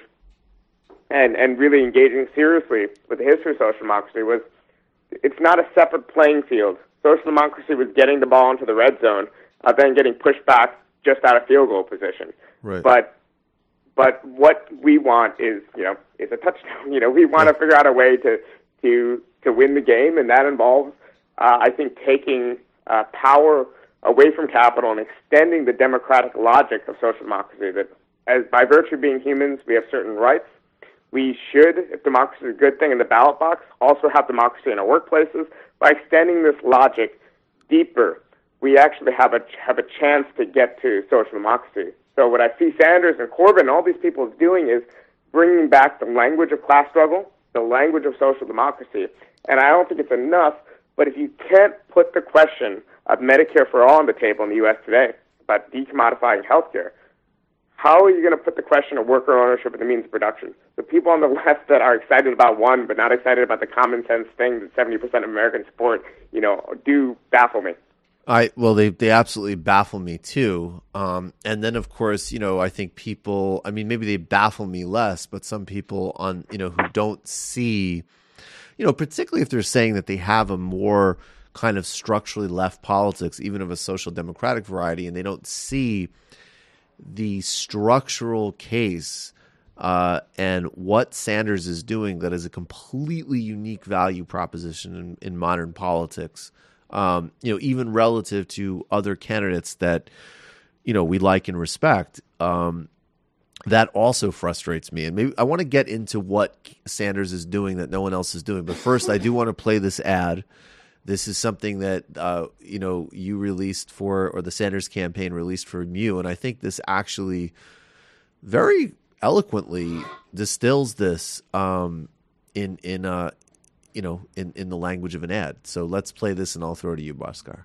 and, and really engaging seriously with the history of social democracy was it's not a separate playing field. Social democracy was getting the ball into the red zone, uh, then getting pushed back just out of field goal position. Right. But but what we want is, you know, is a touchdown. You know, we want to figure out a way to to to win the game, and that involves, uh, I think, taking uh, power away from capital and extending the democratic logic of social democracy. That, as by virtue of being humans, we have certain rights. We should, if democracy is a good thing in the ballot box, also have democracy in our workplaces. By extending this logic deeper, we actually have a have a chance to get to social democracy. So what I see Sanders and Corbyn and all these people is doing is bringing back the language of class struggle, the language of social democracy. And I don't think it's enough, but if you can't put the question of Medicare for all on the table in the U S today, about decommodifying healthcare, how are you going to put the question of worker ownership in the means of production? The people on the left that are excited about one but not excited about the common sense thing that seventy percent of Americans support, you know, do baffle me. I well, they they absolutely baffle me too. Um, and then, of course, you know, I think people. I mean, maybe they baffle me less, but some people on you know who don't see, you know, particularly if they're saying that they have a more kind of structurally left politics, even of a social democratic variety, and they don't see the structural case uh, and what Sanders is doing that is a completely unique value proposition in, in modern politics. Um, you know, even relative to other candidates that, you know, we like and respect, um, that also frustrates me. And maybe I want to get into what Sanders is doing that no one else is doing. But first, I do want to play this ad. This is something that, uh, you know, you released for, or the Sanders campaign released for you. And I think this actually very eloquently distills this um, in, in, uh, you know, in, in the language of an ad. So let's play this and I'll throw it to you, Bhaskar.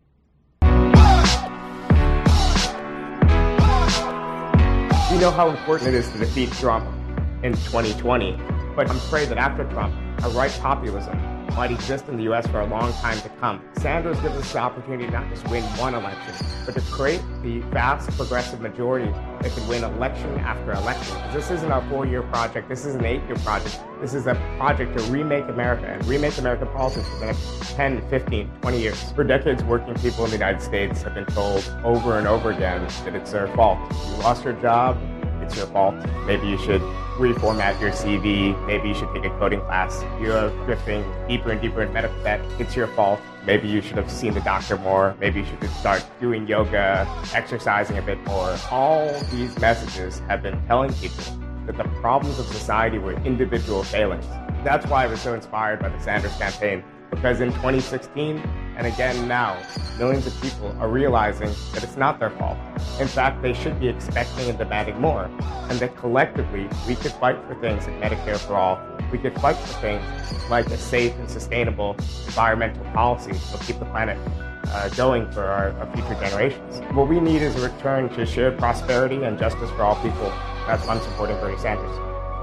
We know how important it is to defeat Trump in twenty twenty, but I'm afraid that after Trump, a right populism might exist in the U S for a long time to come. Sanders gives us the opportunity to not just win one election, but to create the vast progressive majority that can win election after election. This isn't a four-year project. This is an eight-year project. This is a project to remake America and remake American politics for the next ten, fifteen, twenty years. For decades, working people in the United States have been told over and over again that it's their fault. You lost your job, it's your fault. Maybe you should reformat your C V. Maybe you should take a coding class. You're drifting deeper and deeper in medical debt. It's your fault. Maybe you should have seen the doctor more. Maybe you should start doing yoga, exercising a bit more. All these messages have been telling people that the problems of society were individual failings. That's why I was so inspired by the Sanders campaign, because in twenty sixteen, and again now, millions of people are realizing that it's not their fault. In fact, they should be expecting and demanding more, and that collectively we could fight for things like Medicare for all. We could fight for things like a safe and sustainable environmental policy that will keep the planet uh, going for our, our future generations. What we need is a return to shared prosperity and justice for all people. That's why I'm supporting Bernie Sanders.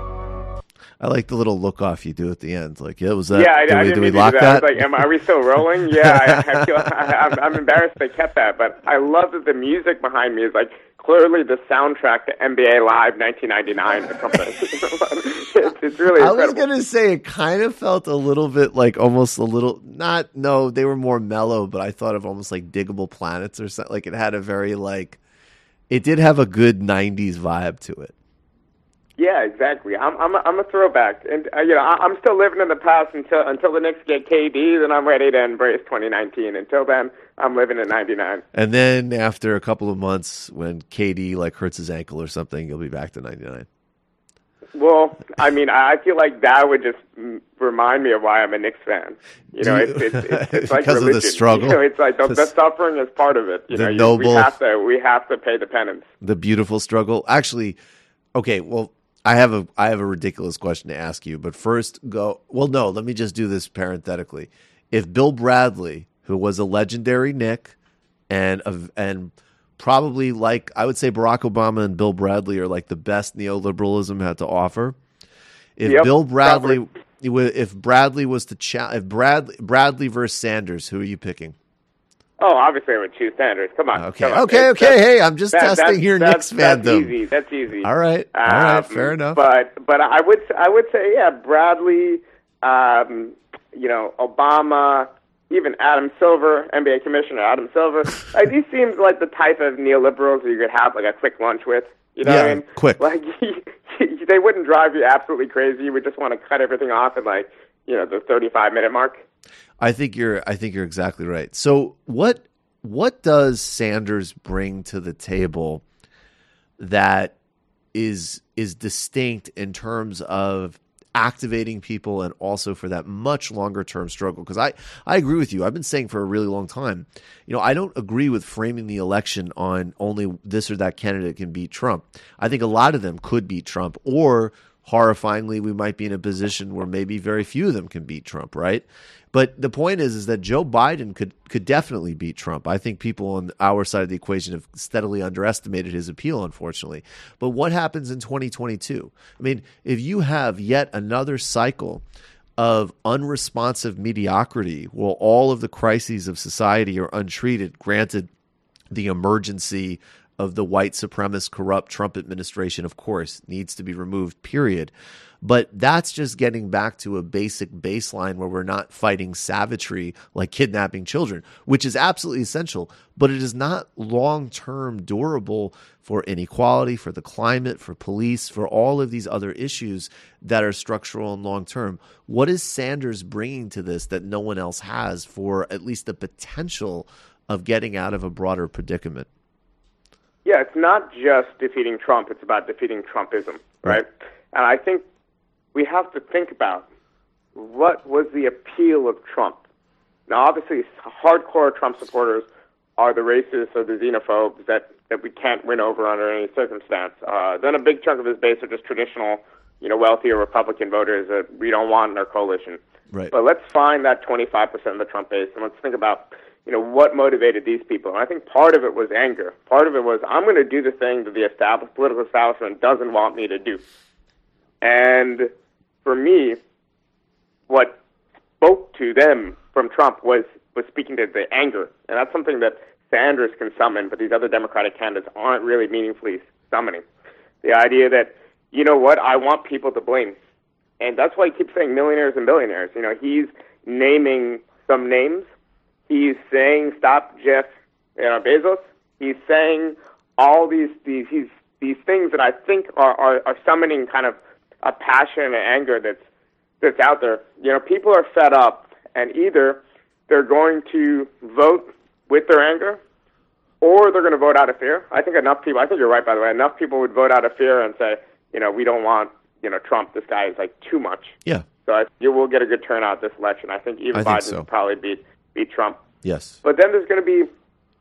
I like the little look off you do at the end. Like, yeah, was that? Yeah, I, do I we, didn't do we mean to lock do that. that? I was like, am, are we still rolling? Yeah, I, I feel, I, I'm, I'm embarrassed they kept that, but I love that the music behind me is like clearly the soundtrack to N B A Live nineteen ninety-nine or something. it's, it's really incredible. I was going to say it kind of felt a little bit like almost a little, not, no, they were more mellow, but I thought of almost like Diggable Planets or something. Like it had a very like, it did have a good nineties vibe to it. Yeah, exactly. I'm I'm a, I'm a throwback, and uh, you know I, I'm still living in the past until until the Knicks get K D. Then I'm ready to embrace twenty nineteen. Until then, I'm living in ninety-nine. And then after a couple of months, when K D like hurts his ankle or something, you'll be back to ninety-nine. Well, I mean, I feel like that would just remind me of why I'm a Knicks fan. You know, it's it's, it's, it's like because religion. of the struggle. You know, it's like the, the suffering is part of it. You the know, noble, you, we have to we have to pay the penance. The beautiful struggle. Actually, okay. Well, I have a I have a ridiculous question to ask you, but first go. Well, no, let me just do this parenthetically. If Bill Bradley, who was a legendary Knick, and a, and probably like I would say Barack Obama and Bill Bradley are like the best neoliberalism had to offer. If yep, Bill Bradley, probably. if Bradley was to cha- if Bradley Bradley versus Sanders, who are you picking? Oh, obviously I would choose Sanders. Come on. Okay, come on. okay, It's, okay. Hey, I'm just that, testing your Knicks that's fandom. That's easy. That's easy. All right, all um, right, fair enough. But but I would I would say yeah, Bradley, um, you know, Obama, even Adam Silver, N B A Commissioner Adam Silver. Like these seems like the type of neoliberals you could have like a quick lunch with. You know yeah, what I mean? Quick. Like they wouldn't drive you absolutely crazy. You would just want to cut everything off at like you know the thirty-five minute mark. I think you're I think you're exactly right. So what what does Sanders bring to the table that is is distinct in terms of activating people and also for that much longer term struggle? Because I, I agree with you. I've been saying for a really long time, you know, I don't agree with framing the election on only this or that candidate can beat Trump. I think a lot of them could beat Trump or horrifyingly, we might be in a position where maybe very few of them can beat Trump, right? But the point is, is that Joe Biden could could definitely beat Trump. I think people on our side of the equation have steadily underestimated his appeal, unfortunately. But what happens in twenty twenty-two? I mean, if you have yet another cycle of unresponsive mediocrity, while all of the crises of society are untreated, granted the emergency of the white supremacist, corrupt Trump administration, of course, needs to be removed, period. But that's just getting back to a basic baseline where we're not fighting savagery like kidnapping children, which is absolutely essential, but it is not long-term durable for inequality, for the climate, for police, for all of these other issues that are structural and long-term. What is Sanders bringing to this that no one else has for at least the potential of getting out of a broader predicament? Yeah, it's not just defeating Trump, it's about defeating Trumpism, right? And I think we have to think about what was the appeal of Trump. Now, obviously, hardcore Trump supporters are the racists or the xenophobes that, that we can't win over under any circumstance. Uh, then a big chunk of his base are just traditional, you know, wealthier Republican voters that we don't want in our coalition. Right. But let's find that twenty-five percent of the Trump base, and let's think about, you know, what motivated these people. And I think part of it was anger. Part of it was, I'm going to do the thing that the established political establishment doesn't want me to do. And for me, what spoke to them from Trump was, was speaking to the anger. And that's something that Sanders can summon, but these other Democratic candidates aren't really meaningfully summoning. The idea that, you know what, I want people to blame. And that's why he keeps saying millionaires and billionaires. You know, he's naming some names. He's saying stop Jeff you know, Bezos. He's saying all these these he's, these things that I think are, are, are summoning kind of a passion and anger that's that's out there. You know, people are fed up, and either they're going to vote with their anger, or they're going to vote out of fear. I think enough people. I think you're right, by the way. Enough people would vote out of fear and say, you know, we don't want you know Trump. This guy is like too much. Yeah. So I, you will get a good turnout this election. I think even I think Biden so. will probably beat beat Trump. Yes. But then there's going to be,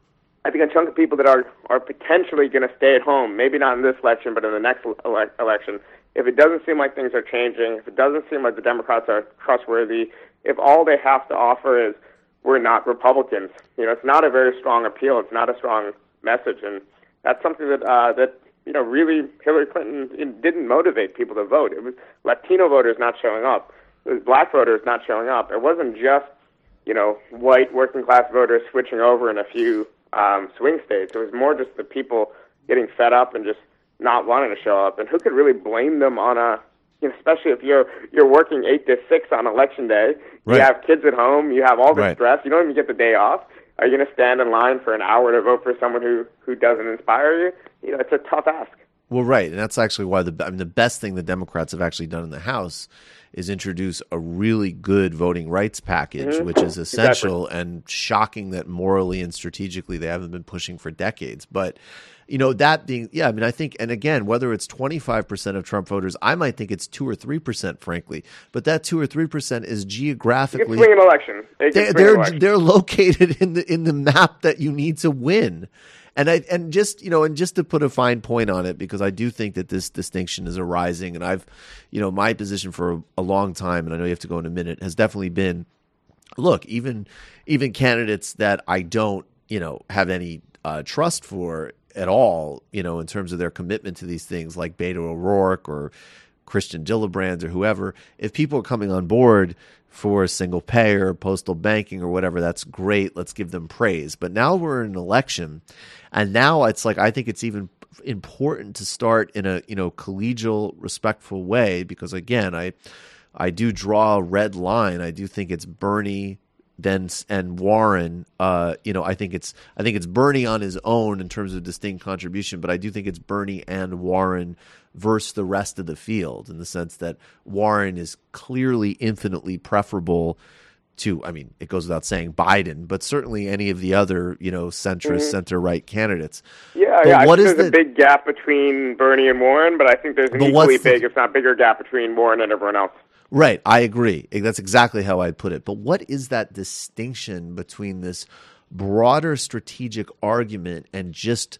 I think, a chunk of people that are, are potentially going to stay at home, maybe not in this election, but in the next ele- election. If it doesn't seem like things are changing, if it doesn't seem like the Democrats are trustworthy, if all they have to offer is, we're not Republicans, you know, it's not a very strong appeal. It's not a strong message. And that's something that, uh, that you know, really Hillary Clinton didn't motivate people to vote. It was Latino voters not showing up. It was black voters not showing up. It wasn't just, you know, white working-class voters switching over in a few um, swing states. It was more just the people getting fed up and just not wanting to show up. And who could really blame them on a, you know, especially if you're you're working eight to six on election day. Right. You have kids at home. You have all this Right. stress. You don't even get the day off. Are you going to stand in line for an hour to vote for someone who, who doesn't inspire you? You know, it's a tough ask. Well, right, and that's actually why the I mean the best thing the Democrats have actually done in the House is introduce a really good voting rights package, Mm-hmm. which is essential and shocking that morally and strategically they haven't been pushing for decades. But, you know, that being, yeah, I mean, I think, and again, whether it's twenty-five percent of Trump voters, I might think it's two or three percent, frankly. But that two or three percent is geographically. You can swing an election. They can They, swing they're an election. they're located in the in the map that you need to win. And I and just you know and just to put a fine point on it, because I do think that this distinction is arising, and I've you know my position for a, a long time, and I know you have to go in a minute, has definitely been, look, even even candidates that I don't you know have any uh, trust for at all, you know, in terms of their commitment to these things, like Beto O'Rourke or Christian Gillibrand or whoever, if people are coming on board for single payer, postal banking, or whatever, that's great. Let's give them praise. But now we're in an election, and now it's like I think it's even important to start in a you know collegial, respectful way, because again, I I do draw a red line. I do think it's Bernie then and Warren. Uh, you know, I think it's I think it's Bernie on his own in terms of distinct contribution, but I do think it's Bernie and Warren versus the rest of the field, in the sense that Warren is clearly infinitely preferable to, I mean, it goes without saying, Biden, but certainly any of the other, you know, centrist, Mm-hmm. center-right candidates. Yeah, But yeah. I what think is there's the- a big gap between Bernie and Warren, but I think there's an But equally what's the- big, if not bigger, gap between Warren and everyone else. Right, I agree. That's exactly how I'd put it. But what is that distinction between this broader strategic argument and just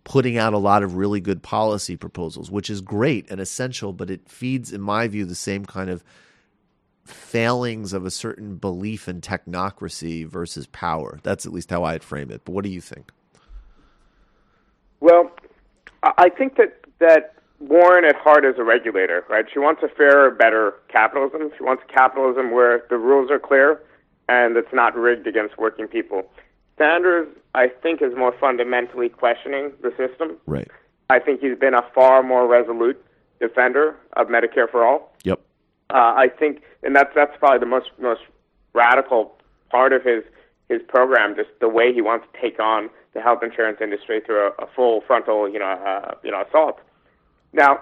putting out a lot of really good policy proposals, which is great and essential, but it feeds, in my view, the same kind of failings of a certain belief in technocracy versus power. That's at least how I'd frame it. But what do you think? Well, I think that, that Warren at heart is a regulator, right? She wants a fairer, better capitalism. She wants capitalism where the rules are clear and it's not rigged against working people. Sanders, I think, is more fundamentally questioning the system. Right. I think he's been a far more resolute defender of Medicare for all. Yep. Uh, I think, and that's that's probably the most most radical part of his his program, just the way he wants to take on the health insurance industry through a, a full frontal, you know, uh, you know, assault. Now,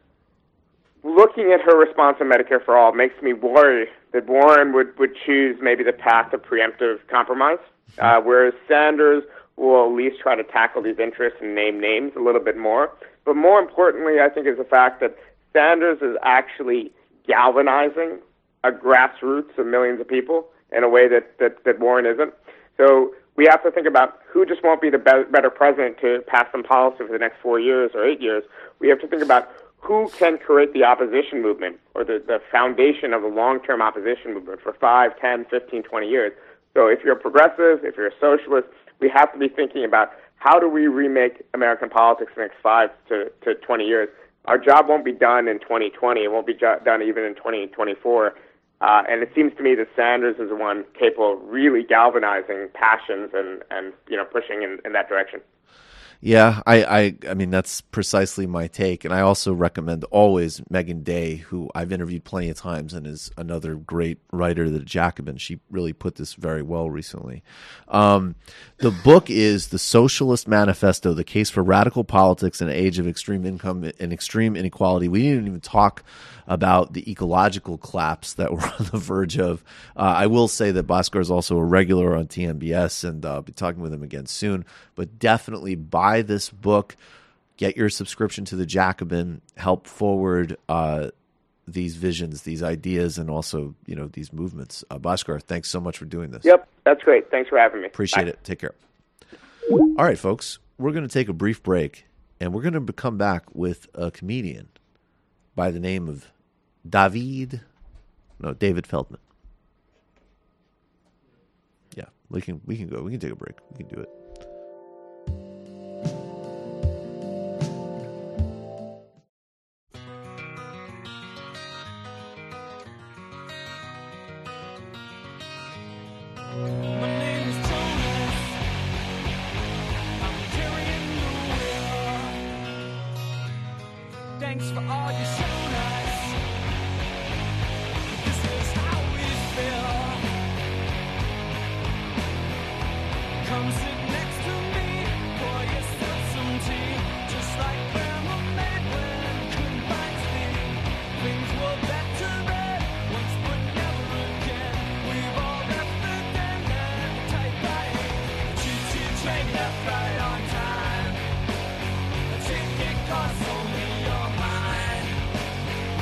looking at her response to Medicare for all makes me worry that Warren would, would choose maybe the path of preemptive compromise, uh, whereas Sanders will at least try to tackle these interests and name names a little bit more. But more importantly, I think, is the fact that Sanders is actually galvanizing a grassroots of millions of people in a way that, that, that Warren isn't. So we have to think about who just won't be the be- better president to pass some policy for the next four years or eight years. We have to think about who can create the opposition movement or the, the foundation of a long-term opposition movement for five, ten, fifteen, twenty years. So if you're a progressive, if you're a socialist, we have to be thinking about how do we remake American politics the next five to, to twenty years. Our job won't be done in twenty twenty. It won't be jo- done even in twenty twenty-four. Uh, and it seems to me that Sanders is the one capable of really galvanizing passions and, and you know, pushing in, in that direction. Yeah, I, I, I mean, that's precisely my take. And I also recommend always Megan Day, who I've interviewed plenty of times and is another great writer, The Jacobin. She really put this very well recently. Um, the book is The Socialist Manifesto, The Case for Radical Politics in an Age of Extreme Income and Extreme Inequality. We didn't even talk about the ecological collapse that we're on the verge of. Uh, I will say that Bhaskar is also a regular on T M B S, and uh, I'll be talking with him again soon. But definitely buy this book, get your subscription to The Jacobin, help forward uh, these visions, these ideas, and also, you know, these movements. Uh, Bhaskar, thanks so much for doing this. Yep, that's great. Thanks for having me. Appreciate Bye. it. Take care. All right, folks, we're going to take a brief break, and we're going to come back with a comedian by the name of David, no, David Feldman. Yeah, we can we can go. We can take a break. We can do it. Thanks for all you shown us. This is how we feel. Come sit next to me, pour yourself some tea. Just like grandma made when couldn't find sleep. Things were better then, once but never again. We've all left the den and the typewriting. Choo-choo train left right on time. The ticket costs only your mind.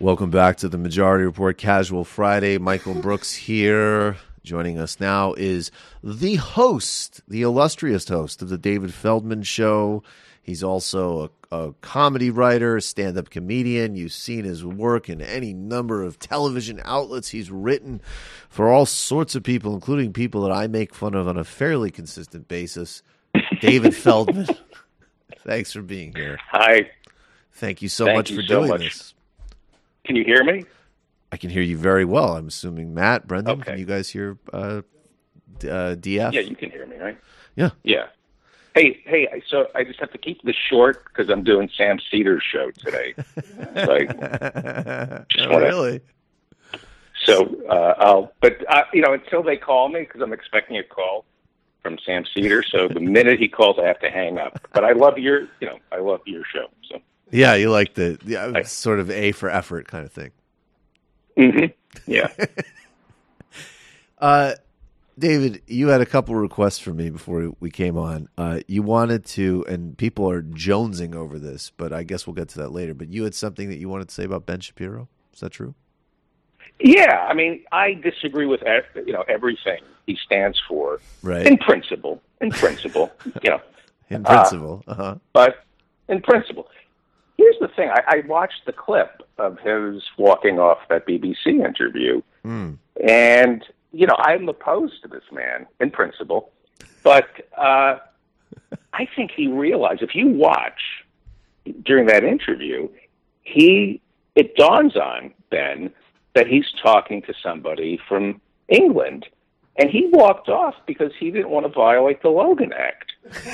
Welcome back to the Majority Report Casual Friday. Michael Brooks here. Joining us now is the host, the illustrious host of the David Feldman Show. He's also a, a comedy writer, stand-up comedian. You've seen his work in any number of television outlets. He's written for all sorts of people, including people that I make fun of on a fairly consistent basis. David Feldman, thanks for being here. Hi. Thank you so Thank much you for so doing much. this. Can you hear me? I can hear you very well. I'm assuming Matt, Brendan, Okay. can you guys hear uh, d- uh, D F? Yeah, you can hear me, right? Yeah. Yeah. Hey, hey. I- So I just have to keep this short because I'm doing Sam Cedar's show today. Like, just Oh, wanna- really? So uh, I'll, but uh, you know, until they call me, because I'm expecting a call from Sam Cedar. So the minute he calls, I have to hang up. But I love your, you know, I love your show. So. Yeah, you like the yeah, sort of A for effort kind of thing. Mm-hmm. Yeah. uh, David, you had a couple requests from me before we came on. Uh, you wanted to, and people are jonesing over this, but I guess we'll get to that later. But you had something that you wanted to say about Ben Shapiro. Is that true? Yeah, I mean, I disagree with ev- you know everything he stands for, Right. in principle. In principle, you know. In principle, uh huh. But in principle, here's the thing: I, I watched the clip of his walking off that B B C interview, Mm. and you know, I'm opposed to this man in principle, but uh, I think he realized if you watch during that interview, he it dawns on Ben that he's talking to somebody from England, and he walked off because he didn't want to violate the Logan Act.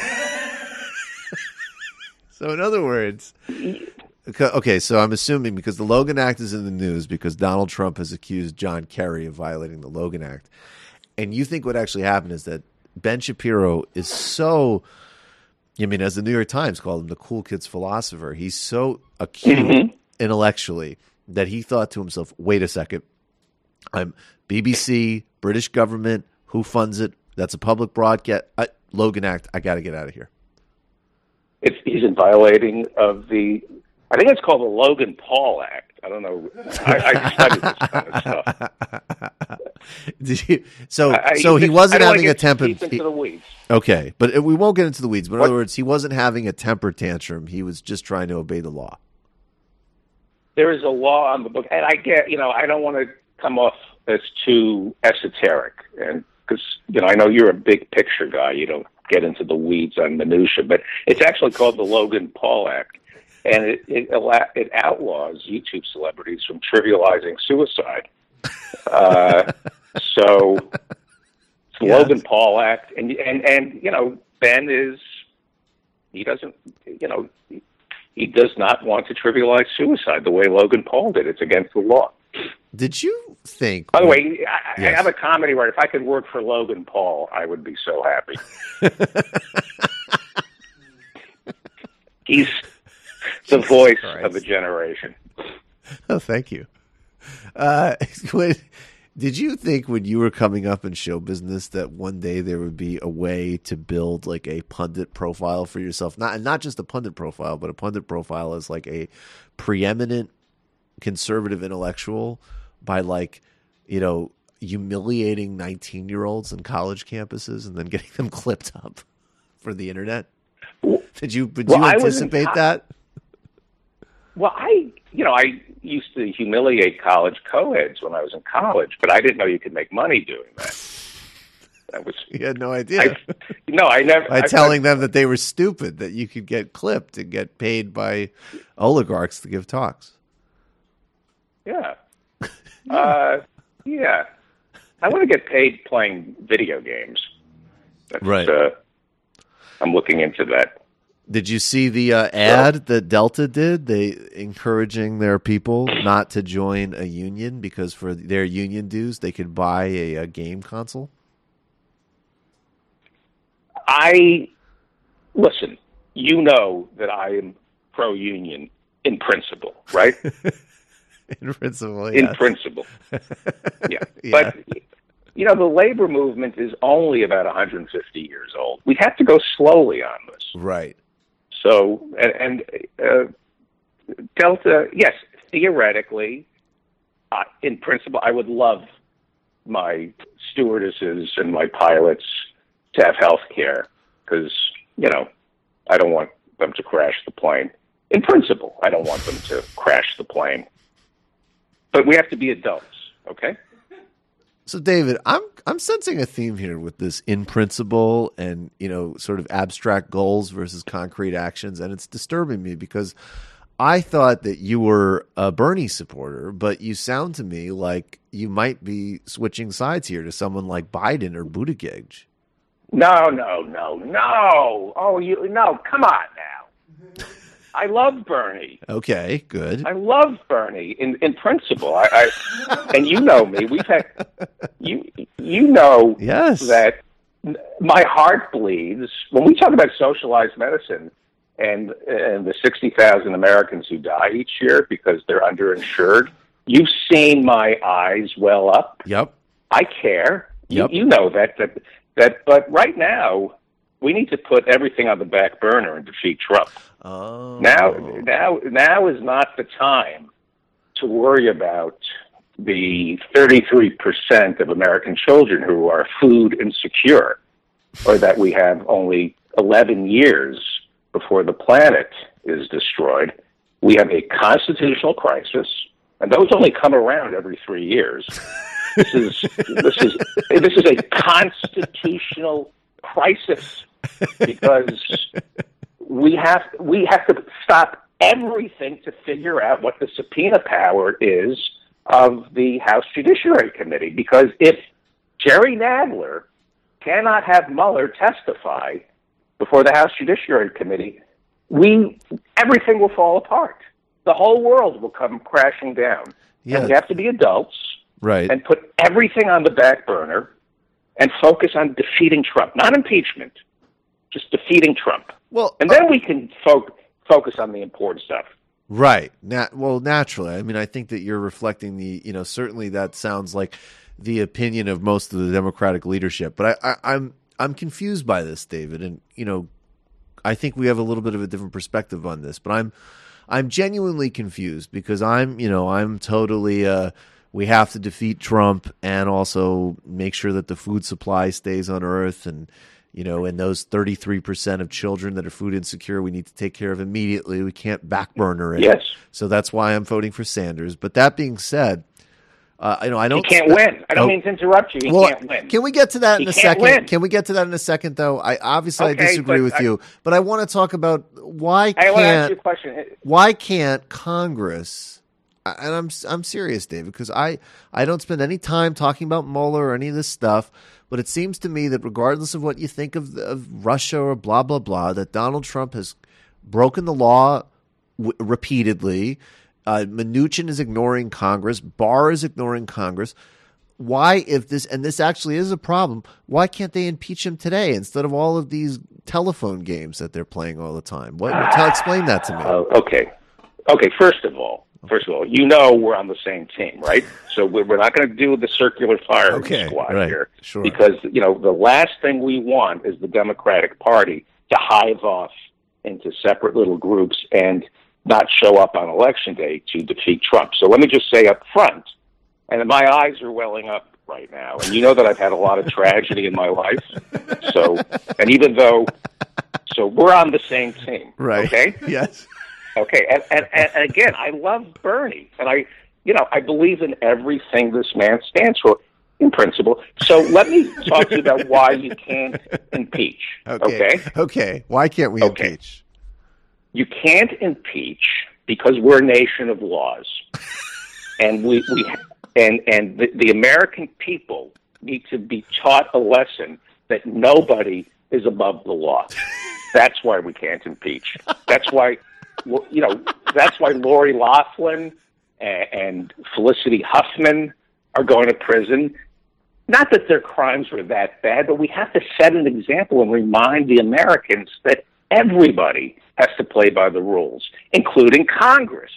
So in other words, okay, okay, so I'm assuming because the Logan Act is in the news because Donald Trump has accused John Kerry of violating the Logan Act. And you think what actually happened is that Ben Shapiro is so, I mean, as the New York Times called him, the cool kid's philosopher, he's so acute Mm-hmm. intellectually that he thought to himself, wait a second, I'm B B C, British government, who funds it? That's a public broadcast. Uh, Logan Act, I got to get out of here. It's, he's in violating of the, I think it's called the Logan Paul Act. I don't know. I, I studied this kind of stuff. Did you, so, I- so he I wasn't don't wanna having a get temper. deep into the weeds. Okay, but we won't get into the weeds. But in What? other words, he wasn't having a temper tantrum. He was just trying to obey the law. There is a law on the book, and I get, you know, I don't want to come off as too esoteric, and because you know, I know you're a big picture guy. You don't get into the weeds on minutia, but it's actually called the Logan Paul Act, and it it, allow, it outlaws YouTube celebrities from trivializing suicide. Uh, so it's the Yeah. Logan Paul Act, and and and you know, Ben is he doesn't you know. He does not want to trivialize suicide the way Logan Paul did. It's against the law. Did you think? By the way, I, Yes. I have a comedy writer. If I could work for Logan Paul, I would be so happy. He's the voice Christ. of a generation. Oh, thank you. Uh, when, did you think when you were coming up in show business that one day there would be a way to build like a pundit profile for yourself? Not not just a pundit profile, but a pundit profile as like a preeminent conservative intellectual by like, you know, humiliating nineteen-year-olds in college campuses and then getting them clipped up for the internet? Did you did Well, you I was in anticipate co- that? Well, I, you know, I used to humiliate college co-eds when I was in college, but I didn't know you could make money doing that. That was You had no idea. I, no, I never. By I, telling them that they were stupid, that you could get clipped and get paid by oligarchs to give talks. Yeah. uh, yeah. I want to get paid playing video games. That's, Right. Uh, I'm looking into that. Did you see the uh, ad that Delta did? They encouraging their people not to join a union because for their union dues they could buy a, a game console. I listen. You know that I am pro-union in principle, right? In principle, In yes. principle, yeah. Yeah. But you know, the labor movement is only about one hundred fifty years old. We have to go slowly on this. Right. So, and, and uh, Delta, yes, theoretically, uh, in principle, I would love my stewardesses and my pilots to have health care because, you know, I don't want them to crash the plane. In principle, I don't want them to crash the plane. But we have to be adults, okay? So, David, I'm I'm sensing a theme here with this in principle and, you know, sort of abstract goals versus concrete actions, and it's disturbing me because I thought that you were a Bernie supporter, but you sound to me like you might be switching sides here to someone like Biden or Buttigieg. No, no, no, no. Oh, you no, come on now. I love Bernie. Okay, good. I love Bernie in in principle. I, I and you know me. We've had you you know yes. that my heart bleeds when we talk about socialized medicine and and the sixty thousand Americans who die each year because they're underinsured. You've seen my eyes well up. Yep. I care. Yep. You, you know that that that. But right now, we need to put everything on the back burner and defeat Trump. Oh. Now, now, now is not the time to worry about the thirty-three percent of American children who are food insecure, or that we have only eleven years before the planet is destroyed. We have a constitutional crisis, and those only come around every three years. This is this is this is a constitutional crisis because we have we have to stop everything to figure out what the subpoena power is of the House Judiciary Committee. Because if Jerry Nadler cannot have Mueller testify before the House Judiciary Committee, we everything will fall apart. The whole world will come crashing down. Yes. And we have to be adults, right, and put everything on the back burner and focus on defeating Trump, not impeachment, just defeating Trump. Well, and then we can fo- focus on the important stuff. Right. Nat- well, naturally. I mean, I think that you're reflecting the, you know, certainly that sounds like the opinion of most of the Democratic leadership. But I, I, I'm I'm confused by this, David. And, you know, I think we have a little bit of a different perspective on this. But I'm I'm genuinely confused because I'm, you know, I'm totally uh, we have to defeat Trump and also make sure that the food supply stays on Earth. And, you know, and those thirty-three percent of children that are food insecure, we need to take care of immediately. We can't back burner it. Yes. So that's why I'm voting for Sanders. But that being said, uh, you know, I don't. You can't win. I don't oh, mean to interrupt you. You well, can't win. Can we get to that He in a can't second? win. Can we get to that in a second, though? I obviously Okay, I disagree but with I- you, but I want to talk about why I want to ask you a can't question. why can't Congress? And I'm I'm serious, David, because I I don't spend any time talking about Mueller or any of this stuff. But it seems to me that regardless of what you think of, of Russia or blah, blah, blah, that Donald Trump has broken the law w- repeatedly. Uh, Mnuchin is ignoring Congress. Barr is ignoring Congress. Why, if this, and this actually is a problem, why can't they impeach him today instead of all of these telephone games that they're playing all the time? What, tell, explain that to me. Uh, okay. Okay, first of all, First of all, you know we're on the same team, right? So we're we're not going to do the circular firing Okay, squad right, here. sure. Because, you know, the last thing we want is the Democratic Party to hive off into separate little groups and not show up on Election Day to defeat Trump. So let me just say up front, and my eyes are welling up right now, and you know that I've had a lot of tragedy in my life. So, and even though, so we're on the same team, Right. okay? Yes. Okay, and, and, and again, I love Bernie, and I, you know, I believe in everything this man stands for, in principle. So let me talk to you about why you can't impeach. Okay. Okay. Okay. Why can't we Okay. impeach? You can't impeach because we're a nation of laws, and we, we and and the, the American people need to be taught a lesson that nobody is above the law. That's why we can't impeach. That's why. Well, you know, that's why Lori Loughlin and, and Felicity Huffman are going to prison. Not that their crimes were that bad, but we have to set an example and remind the Americans that everybody has to play by the rules, including Congress.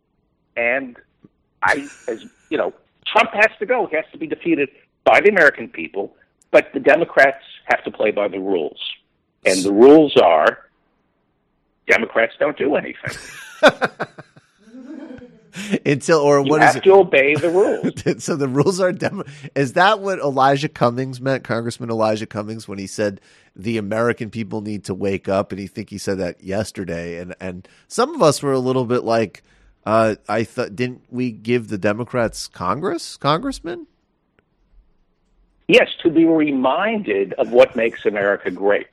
And I, as you know, Trump has to go. He has to be defeated by the American people, but the Democrats have to play by the rules. And the rules are Democrats don't do anything. Until or You what have is it? to obey the rules. So the rules are dem- is that what Elijah Cummings meant, Congressman Elijah Cummings, when he said the American people need to wake up? And he think he said that yesterday, and and some of us were a little bit like, uh, I thought, didn't we give the Democrats Congress, congressmen? Yes, to be reminded of what makes America great.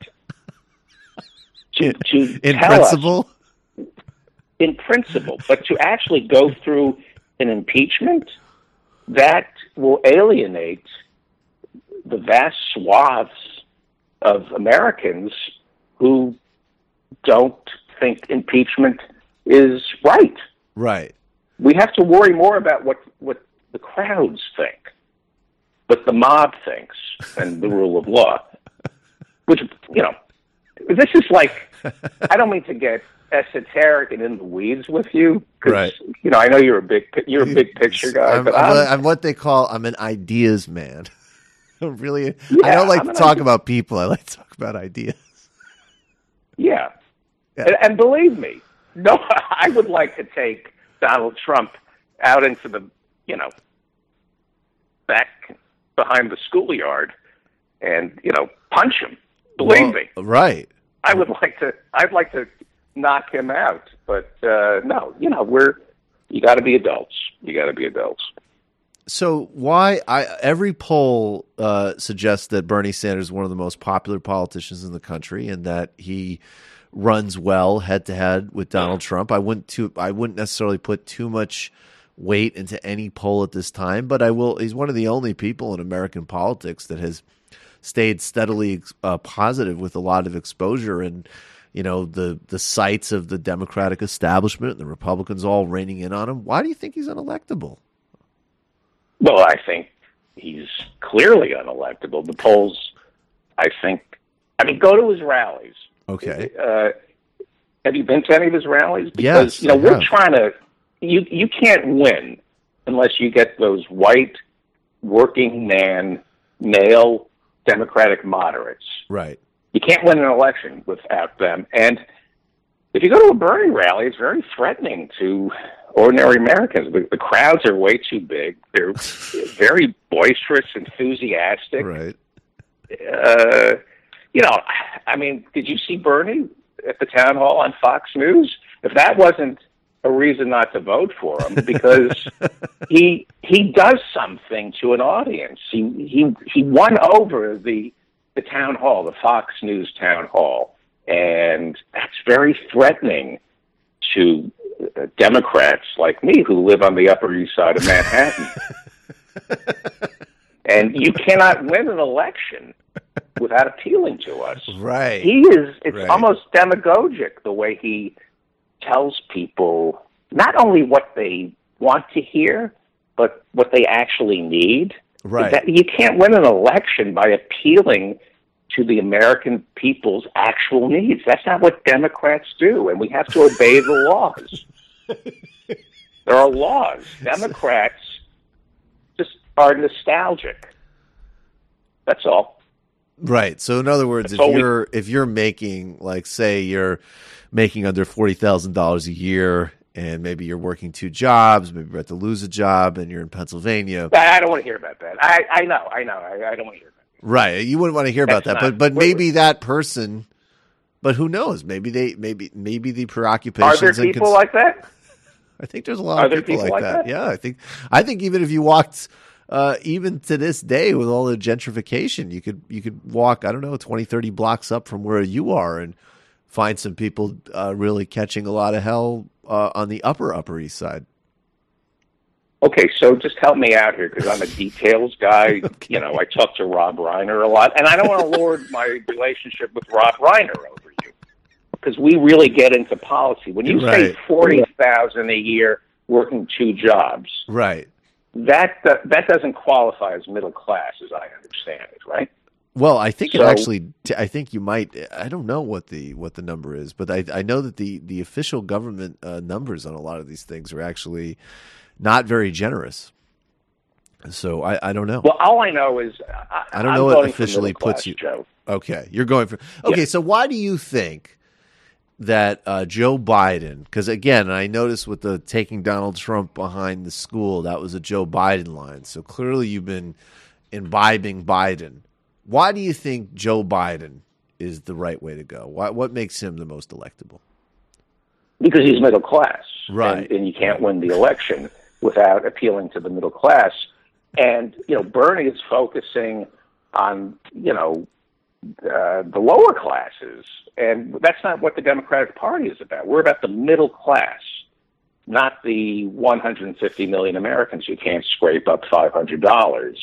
To, to In tell principle? Us, in principle, but to actually go through an impeachment, that will alienate the vast swaths of Americans who don't think impeachment is right. Right. We have to worry more about what, what the crowds think, what the mob thinks, and the rule of law. Which, you know, this is like, I don't mean to get esoteric and in the weeds with you, because Right. you know I know you're a big you're a big picture guy, I'm, but I'm, I'm, I'm what they call I'm an ideas man. I'm really, I Yeah, don't like I'm to an talk idea- about people. I like to talk about ideas. yeah, Yeah. And, and believe me, no, I would like to take Donald Trump out into the you know back behind the schoolyard and you know punch him. Believe Well, me, right? I would like to. I'd like to knock him out, but uh, no, you know we're you got to be adults. You got to be adults. So why I every poll uh, suggests that Bernie Sanders is one of the most popular politicians in the country, and that he runs well head to head with Donald Trump. I wouldn't too I wouldn't necessarily put too much weight into any poll at this time, but I will. He's one of the only people in American politics that has stayed steadily uh, positive with a lot of exposure, and you know the the sights of the Democratic establishment and the Republicans all raining in on him. Why do you think he's unelectable? Well, I think he's clearly unelectable. The polls, I think, I mean, go to his rallies. Okay. Uh, have you been to any of his rallies? Because, Yes, you know, I we're have. trying to, you, you can't win unless you get those white, working man, male Democratic moderates. Right. You can't win an election without them. And if you go to a Bernie rally, it's very threatening to ordinary Americans. The, the crowds are way too big. They're very boisterous, enthusiastic. Right. Uh, you know, I mean, did you see Bernie at the town hall on Fox News? If that wasn't a reason not to vote for him, because he he does something to an audience. He he he won over the the town hall, the Fox News town hall, and that's very threatening to uh, Democrats like me who live on the Upper East Side of Manhattan. And you cannot win an election without appealing to us. Right. He is, it's Right. almost demagogic the way he tells people not only what they want to hear, but what they actually need. Right. That, you can't win an election by appealing to the American people's actual needs. That's not what Democrats do, and we have to obey the laws. There are laws. Democrats just are nostalgic. That's all. Right. So in other words, That's if all we- you're if you're making, like, say you're making under forty thousand dollars a year, and maybe you're working two jobs, maybe you're about to lose a job, and you're in Pennsylvania. I I don't want to hear about that. I, I know, I know. I, I don't want to hear about Right. You wouldn't want to hear about That's that, not- but but wait, maybe that person. But who knows? Maybe they maybe maybe the that. preoccupations. Are there and people cons- like that? I think there's a lot Are of there people, people like, like that. that? Yeah, I think I think even if you walked, uh, even to this day with all the gentrification, you could you could walk, I don't know, twenty, thirty blocks up from where you are and find some people uh, really catching a lot of hell uh, on the upper Upper East Side. Okay, so just help me out here because I'm a details guy. You know, I talk to Rob Reiner a lot, and I don't want to lord my relationship with Rob Reiner over you because we really get into policy. When you Right. say forty thousand a year working two jobs, Right. that uh, that doesn't qualify as middle class, as I understand it, right? Well, I think it So- actually. I think you might. I don't know what the what the number is, but I I know that the the official government uh, numbers on a lot of these things are actually not very generous. So I I don't know. Well, all I know is I, I don't I'm know what voting for officially middle class, puts you. Joe. Okay, you're going for. Okay, Yeah. so why do you think that uh, Joe Biden, because again, I noticed with the taking Donald Trump behind the school, that was a Joe Biden line. So clearly you've been imbibing Biden. Why do you think Joe Biden is the right way to go? Why, what makes him the most electable? Because he's middle class. Right. And, and you can't win the election without appealing to the middle class. And, you know, Bernie is focusing on, you know, uh, the lower classes. And that's not what the Democratic Party is about. We're about the middle class, not the one hundred fifty million Americans who can't scrape up five hundred dollars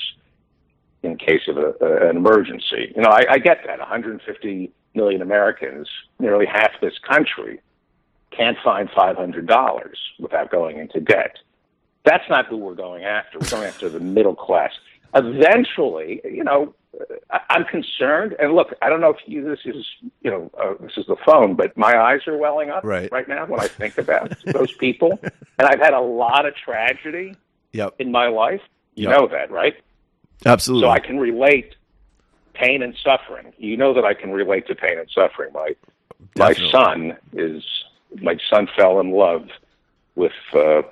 in case of a, a, an emergency. You know, I, I get that. one hundred fifty million Americans, nearly half this country, can't find five hundred dollars without going into debt. That's not who we're going after. We're going after the middle class. Eventually, you know, I- I'm concerned. And look, I don't know if you, this is, you know, uh, this is the phone, but my eyes are welling up right, right now when I think about those people. And I've had a lot of tragedy yep. in my life. You Yep. know that, right? Absolutely. So I can relate pain and suffering. You know that I can relate to pain and suffering. My Definitely. my son is my son fell in love with uh,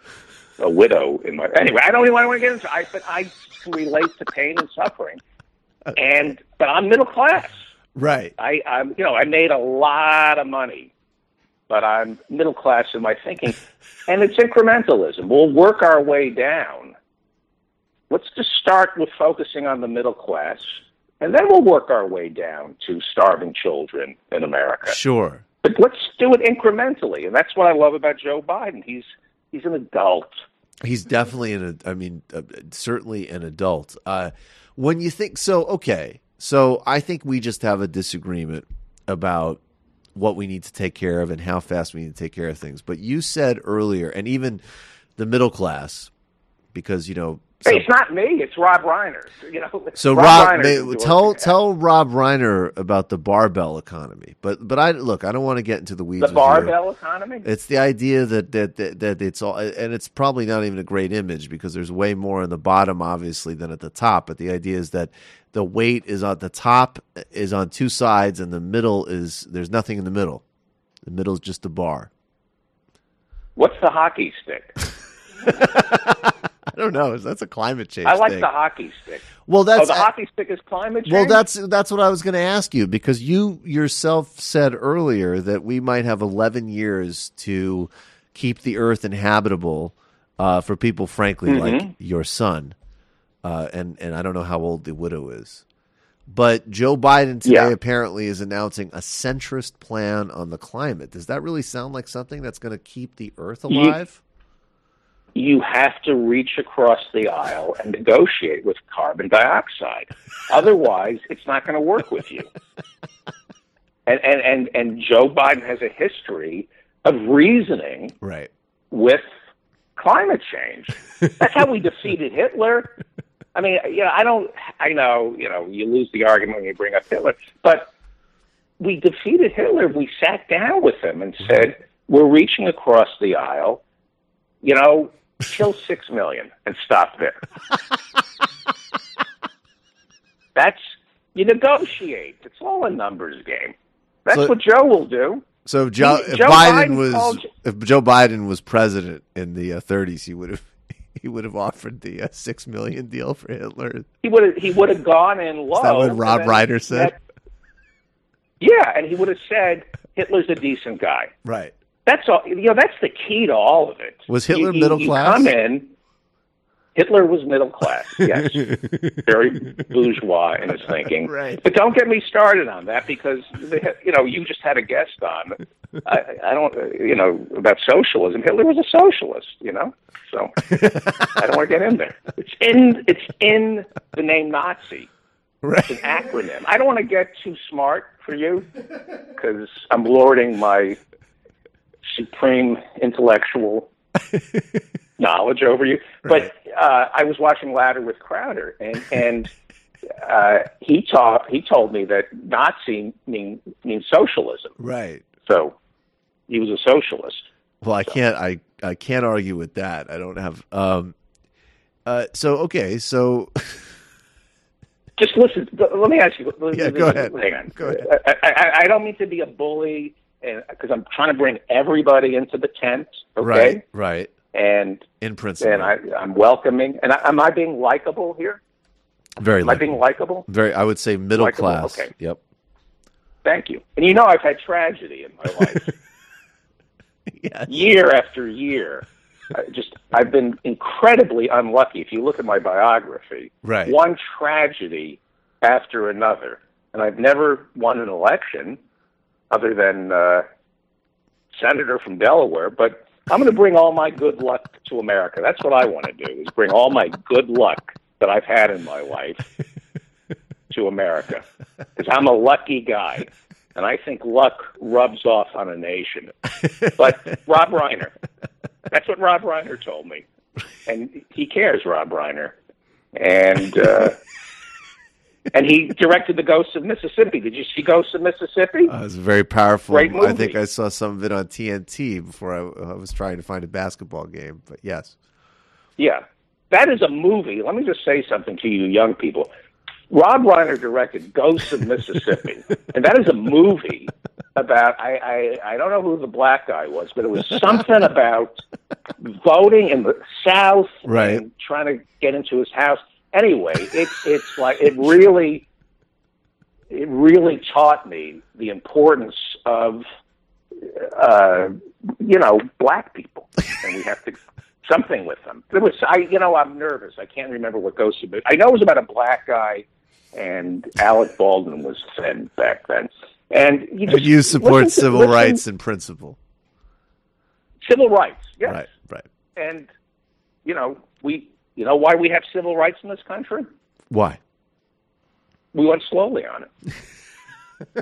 a widow in my anyway. I don't even want to get into. I but I can relate to pain and suffering, and but I'm middle class. Right. I I'm you know I made a lot of money, but I'm middle class in my thinking, and it's incrementalism. We'll work our way down. Let's just start with focusing on the middle class, and then we'll work our way down to starving children in America. Sure. But let's do it incrementally, and that's what I love about Joe Biden. He's he's an adult. He's definitely an. I mean, uh, certainly an adult. Uh, when you think so, okay. So I think we just have a disagreement about what we need to take care of and how fast we need to take care of things. But you said earlier, and even the middle class, because you know. Hey, So, it's not me. It's Rob Reiner. You know. so Rob, Rob, Reiner's may, doing tell it. tell Rob Reiner about the barbell economy. But but I look, I don't want to get into the weeds. the with barbell you. economy. It's the idea that, that that that it's all, and it's probably not even a great image because there's way more on the bottom, obviously, than at the top. But the idea is that the weight is on the top is on two sides, and the middle is there's nothing in the middle. The middle is just the bar. What's the hockey stick? I don't know. That's a climate change. I like thing. the hockey stick. Well, that's oh, the hockey stick is climate change. Well, that's that's what I was going to ask you because you yourself said earlier that we might have eleven years to keep the Earth inhabitable uh, for people, frankly, Mm-hmm. like your son, uh, and and I don't know how old the widow is, but Joe Biden today Yeah. apparently is announcing a centrist plan on the climate. Does that really sound like something that's going to keep the Earth alive? You have to reach across the aisle and negotiate with carbon dioxide. Otherwise, it's not going to work with you. And, and, and, and Joe Biden has a history of reasoning right. with climate change. That's how we defeated Hitler. I mean, you know, I don't, I know, you know, you lose the argument when you bring up Hitler, but we defeated Hitler. We sat down with him and said, we're reaching across the aisle, you know, kill six million and stop there. That's, you negotiate. It's all a numbers game. That's So- what Joe will do. So if Joe, He- if Joe Biden, Biden was called- if Joe Biden was president in the uh, thirties, he would have he would have offered the uh, six million deal for Hitler. He would have he would have gone in low. Is that what and Rob then Reiner said? that- yeah, and he would have said Hitler's a decent guy. Right. That's all. You know, that's the key to all of it. Was Hitler You- you- middle you class? Come in. Hitler was middle class. Yes, very bourgeois in his thinking. Right. But don't get me started on that because they, you know you just had a guest on. I, I don't, uh, you know, about socialism. Hitler was a socialist. You know, so I don't want to get in there. It's in. It's in the name Nazi. Right. It's an acronym. I don't want to get too smart for you because I'm lording my supreme intellectual knowledge over you. Right. But uh, I was watching Ladder with Crowder, and and uh, he taught he told me that Nazi mean means socialism. Right. So he was a socialist. Well, I can't I, I can't argue with that. I don't have um uh so okay, so Just listen. Let me ask you. Yeah, go ahead. Hang on. Go ahead. I, I, I don't mean to be a bully and because I'm trying to bring everybody into the tent. Okay. Right. Right. And in principle, and I, I'm welcoming. And I, am I being likable here? Very. Am I being likable? Very. I would say middle Likeable, class. okay. Yep. Thank you. And you know, I've had tragedy in my life. Yes. Year after year. I just I've been incredibly unlucky. If you look at my biography, right. one tragedy after another, and I've never won an election other than uh, senator from Delaware. But I'm going to bring all my good luck to America. That's what I want to do: is bring all my good luck that I've had in my life to America, because I'm a lucky guy, and I think luck rubs off on a nation. But Rob Reiner. That's what Rob Reiner told me. And he cares, Rob Reiner. And uh, and he directed The Ghosts of Mississippi. Did you see Ghosts of Mississippi? Uh, it was very powerful. Great movie. I think I saw some of it on T N T before I, I was trying to find a basketball game. But yes. Yeah. That is a movie. Let me just say something to you young people. Rob Reiner directed Ghosts of Mississippi. And that is a movie about, I, I, I don't know who the black guy was, but it was something about voting in the South right. and trying to get into his house. Anyway, it's it's like, it really, it really taught me the importance of, uh, you know, black people. And we have to, something with them. It was, I, you know, I'm nervous. I can't remember what Ghosts of Mississippi. I know it was about a black guy, and Alec Baldwin was thin back then. And you, just and you support listen to, civil listen, rights in principle. Civil rights, yes. Right, right. And, you know, we, you know why we have civil rights in this country? Why? We went slowly on it.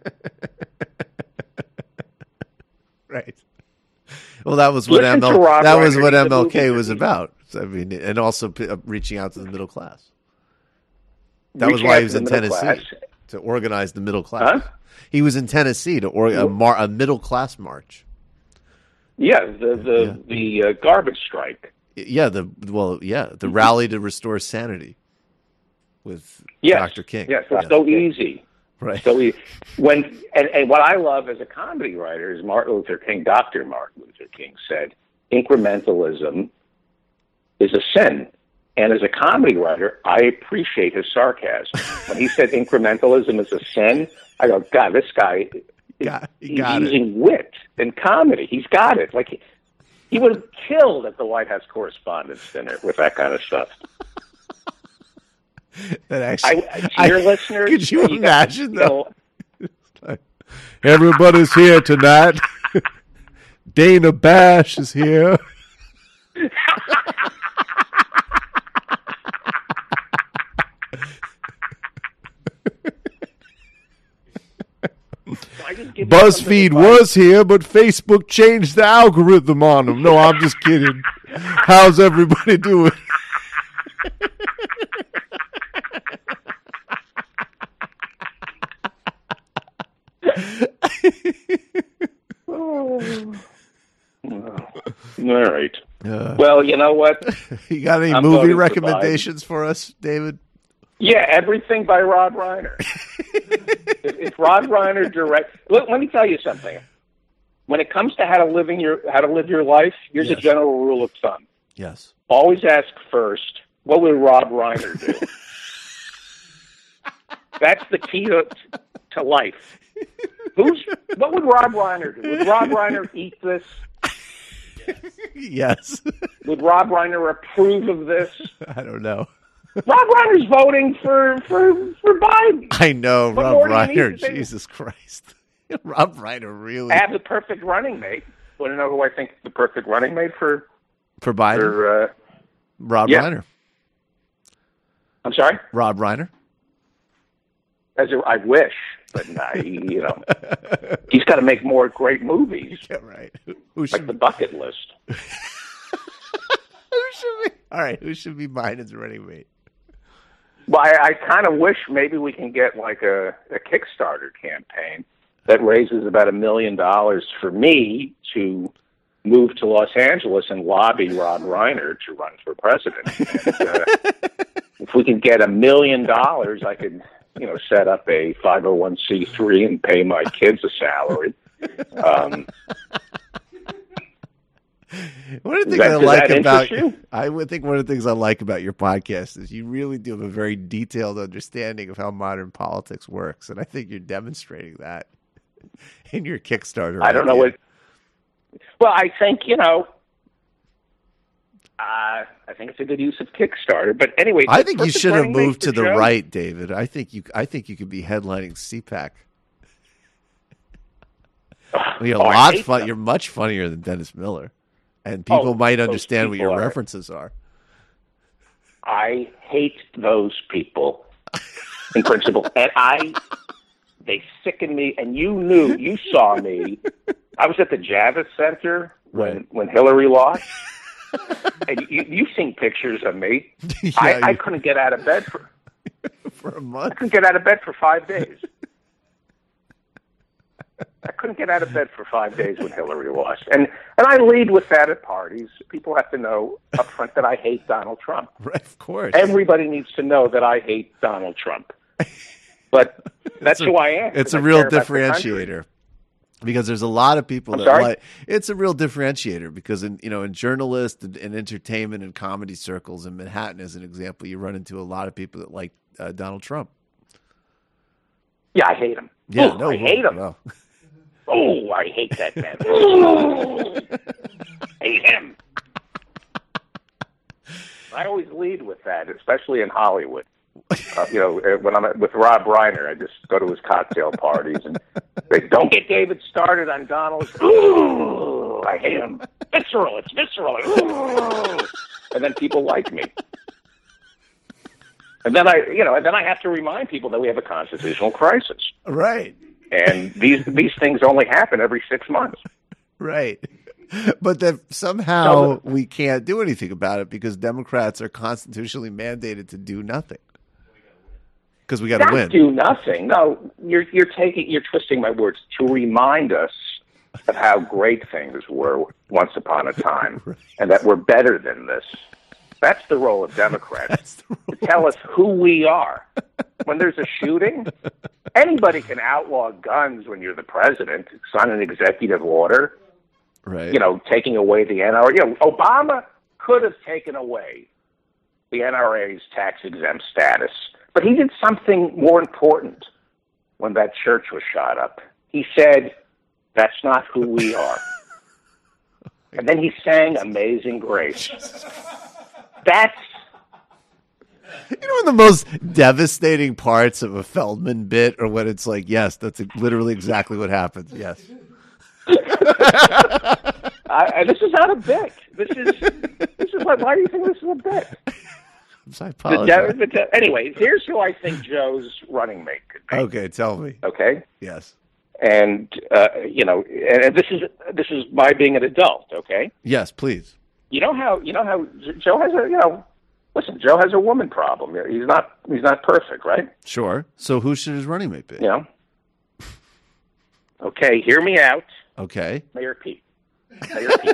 Right. Well, that was what Listen M L to Rob that was Reiner. what He's a M L K movie was review. about. I mean, and also p- uh, reaching out to the middle class. That Reaching was why out he was to in the middle Tennessee class. to organize the middle class. Huh? He was in Tennessee to or a, mar- a middle class march. Yeah, the the the uh, garbage strike. Yeah, the well, yeah, the rally to restore sanity with Yes. Doctor King. Yes, it's so easy. Right. So we, when and, and what I love as a comedy writer is Martin Luther King. Doctor Martin Luther King said, "Incrementalism is a sin." And as a comedy writer, I appreciate his sarcasm. When he said incrementalism is a sin, I go, God, this guy got, he's got using wit and comedy. He's got it. Like he, he would have killed at the White House Correspondents' Dinner with that kind of stuff. That actually, I, to your I- listeners, could you got- imagine you though? know, Everybody's here tonight. Dana Bash is here. I just give you something BuzzFeed to was here, but Facebook changed the algorithm on them. No, I'm just kidding. How's everybody doing? Oh. All right. Uh, Well, you know what? You got any I'm movie voting for recommendations for us, David? Yeah, everything by Rob Reiner. if, if Rob Reiner direct, let, let me tell you something. When it comes to how to living your how to live your life, here's Yes. a general rule of thumb: Yes. always ask first, what would Rob Reiner do? That's the key to, to life. Who's what would Rob Reiner do? Would Rob Reiner eat this? Yes. Would Rob Reiner approve of this? I don't know. Rob Reiner's voting for for for Biden. I know, What Rob more do you need Reiner. to say? Jesus Christ. Rob Reiner really. I have the perfect running mate. Want to know who I think the perfect running mate for? For Biden? For, uh, Rob yeah. Reiner. I'm sorry. Rob Reiner. As a, I wish, but nah, he, you know, he's got to make more great movies. Yeah, right. Who Like the bucket list. Who should be? All right, who should be Biden's running mate? Well, I, I kind of wish maybe we can get like a, a Kickstarter campaign that raises about a million dollars for me to move to Los Angeles and lobby Rob Reiner to run for president. And, uh, if we can get a million dollars, I could, you know, set up a five oh one c three and pay my kids a salary. Um, One of the things that- I does like that about interest you? I would think one of the things I like about your podcast is you really do have a very detailed understanding of how modern politics works, and I think you're demonstrating that in your Kickstarter. I don't know idea. what. Well, I think you know. Uh, I think it's a good use of Kickstarter. But anyway, I the think you perfect should have running mate moved for to the Joe- right, David. I think you. I think you could be headlining C PAC. You're a Oh, I lot hate fun. them. You're much funnier than Dennis Miller, and people Oh, might those understand what your people are- references are. I hate those people in principle, and I they sicken me. And you knew, you saw me. I was at the Javits Center when Right. when Hillary lost, and you, you've seen pictures of me. Yeah, I, I you- couldn't get out of bed for for a I month. couldn't get out of bed for five days. I couldn't get out of bed for five days when Hillary lost, and and I lead with that at parties. People have to know up front that I hate Donald Trump. Right, of course. Everybody needs to know that I hate Donald Trump. But that's It's a- who I am. It's 'cause a I real care about the country. differentiator because there's a lot of people I'm that sorry? like. It's a real differentiator because in you know in journalist and, and entertainment and comedy circles in Manhattan, as an example, you run into a lot of people that like uh, Donald Trump. Yeah, I hate him. Yeah, Ooh, no, I hate him. well, Oh, I hate that man. Ooh, hate him. I always lead with that, especially in Hollywood. Uh, you know, uh, when I'm at, with Rob Reiner, I just go to his cocktail parties and they don't get David started on Donald. Ooh, I hate him. Visceral. It's visceral. Ooh. And then people like me. And then I, you know, and then I have to remind people that we have a constitutional crisis. right, And these these things only happen every six months. right. But that somehow we can't do anything about it because Democrats are constitutionally mandated to do nothing because we got to Not win. do nothing. No, you're you're taking you're twisting my words to remind us of how great things were once upon a time, Right. and that we're better than this. That's the role of Democrats, That's the role. to tell us who we are. When there's a shooting, anybody can outlaw guns when you're the president. It's on an executive order. Right. You know, taking away the N R A. You know, Obama could have taken away the N R A's tax-exempt status, but he did something more important when that church was shot up. He said, "That's not who we are." And then he sang Amazing Grace. That's You know, one of the most devastating parts of a Feldman bit, or when it's like, yes, that's literally exactly what happens. Yes. I, and this is not a bit. This is this is like, why do you think this is a bit? I The apologize. de- the de- anyway, here's who I think Joe's running mate could be. Okay, tell me. Okay, Yes. and uh, you know, and, and this is this is by being an adult. Okay, Yes, please. you know how you know how Joe has a you know, listen, Joe has a woman problem. He's not he's not perfect, right? Sure. So who should his running mate be? You know. Okay, hear me out, Okay. Mayor Pete. Mayor Pete.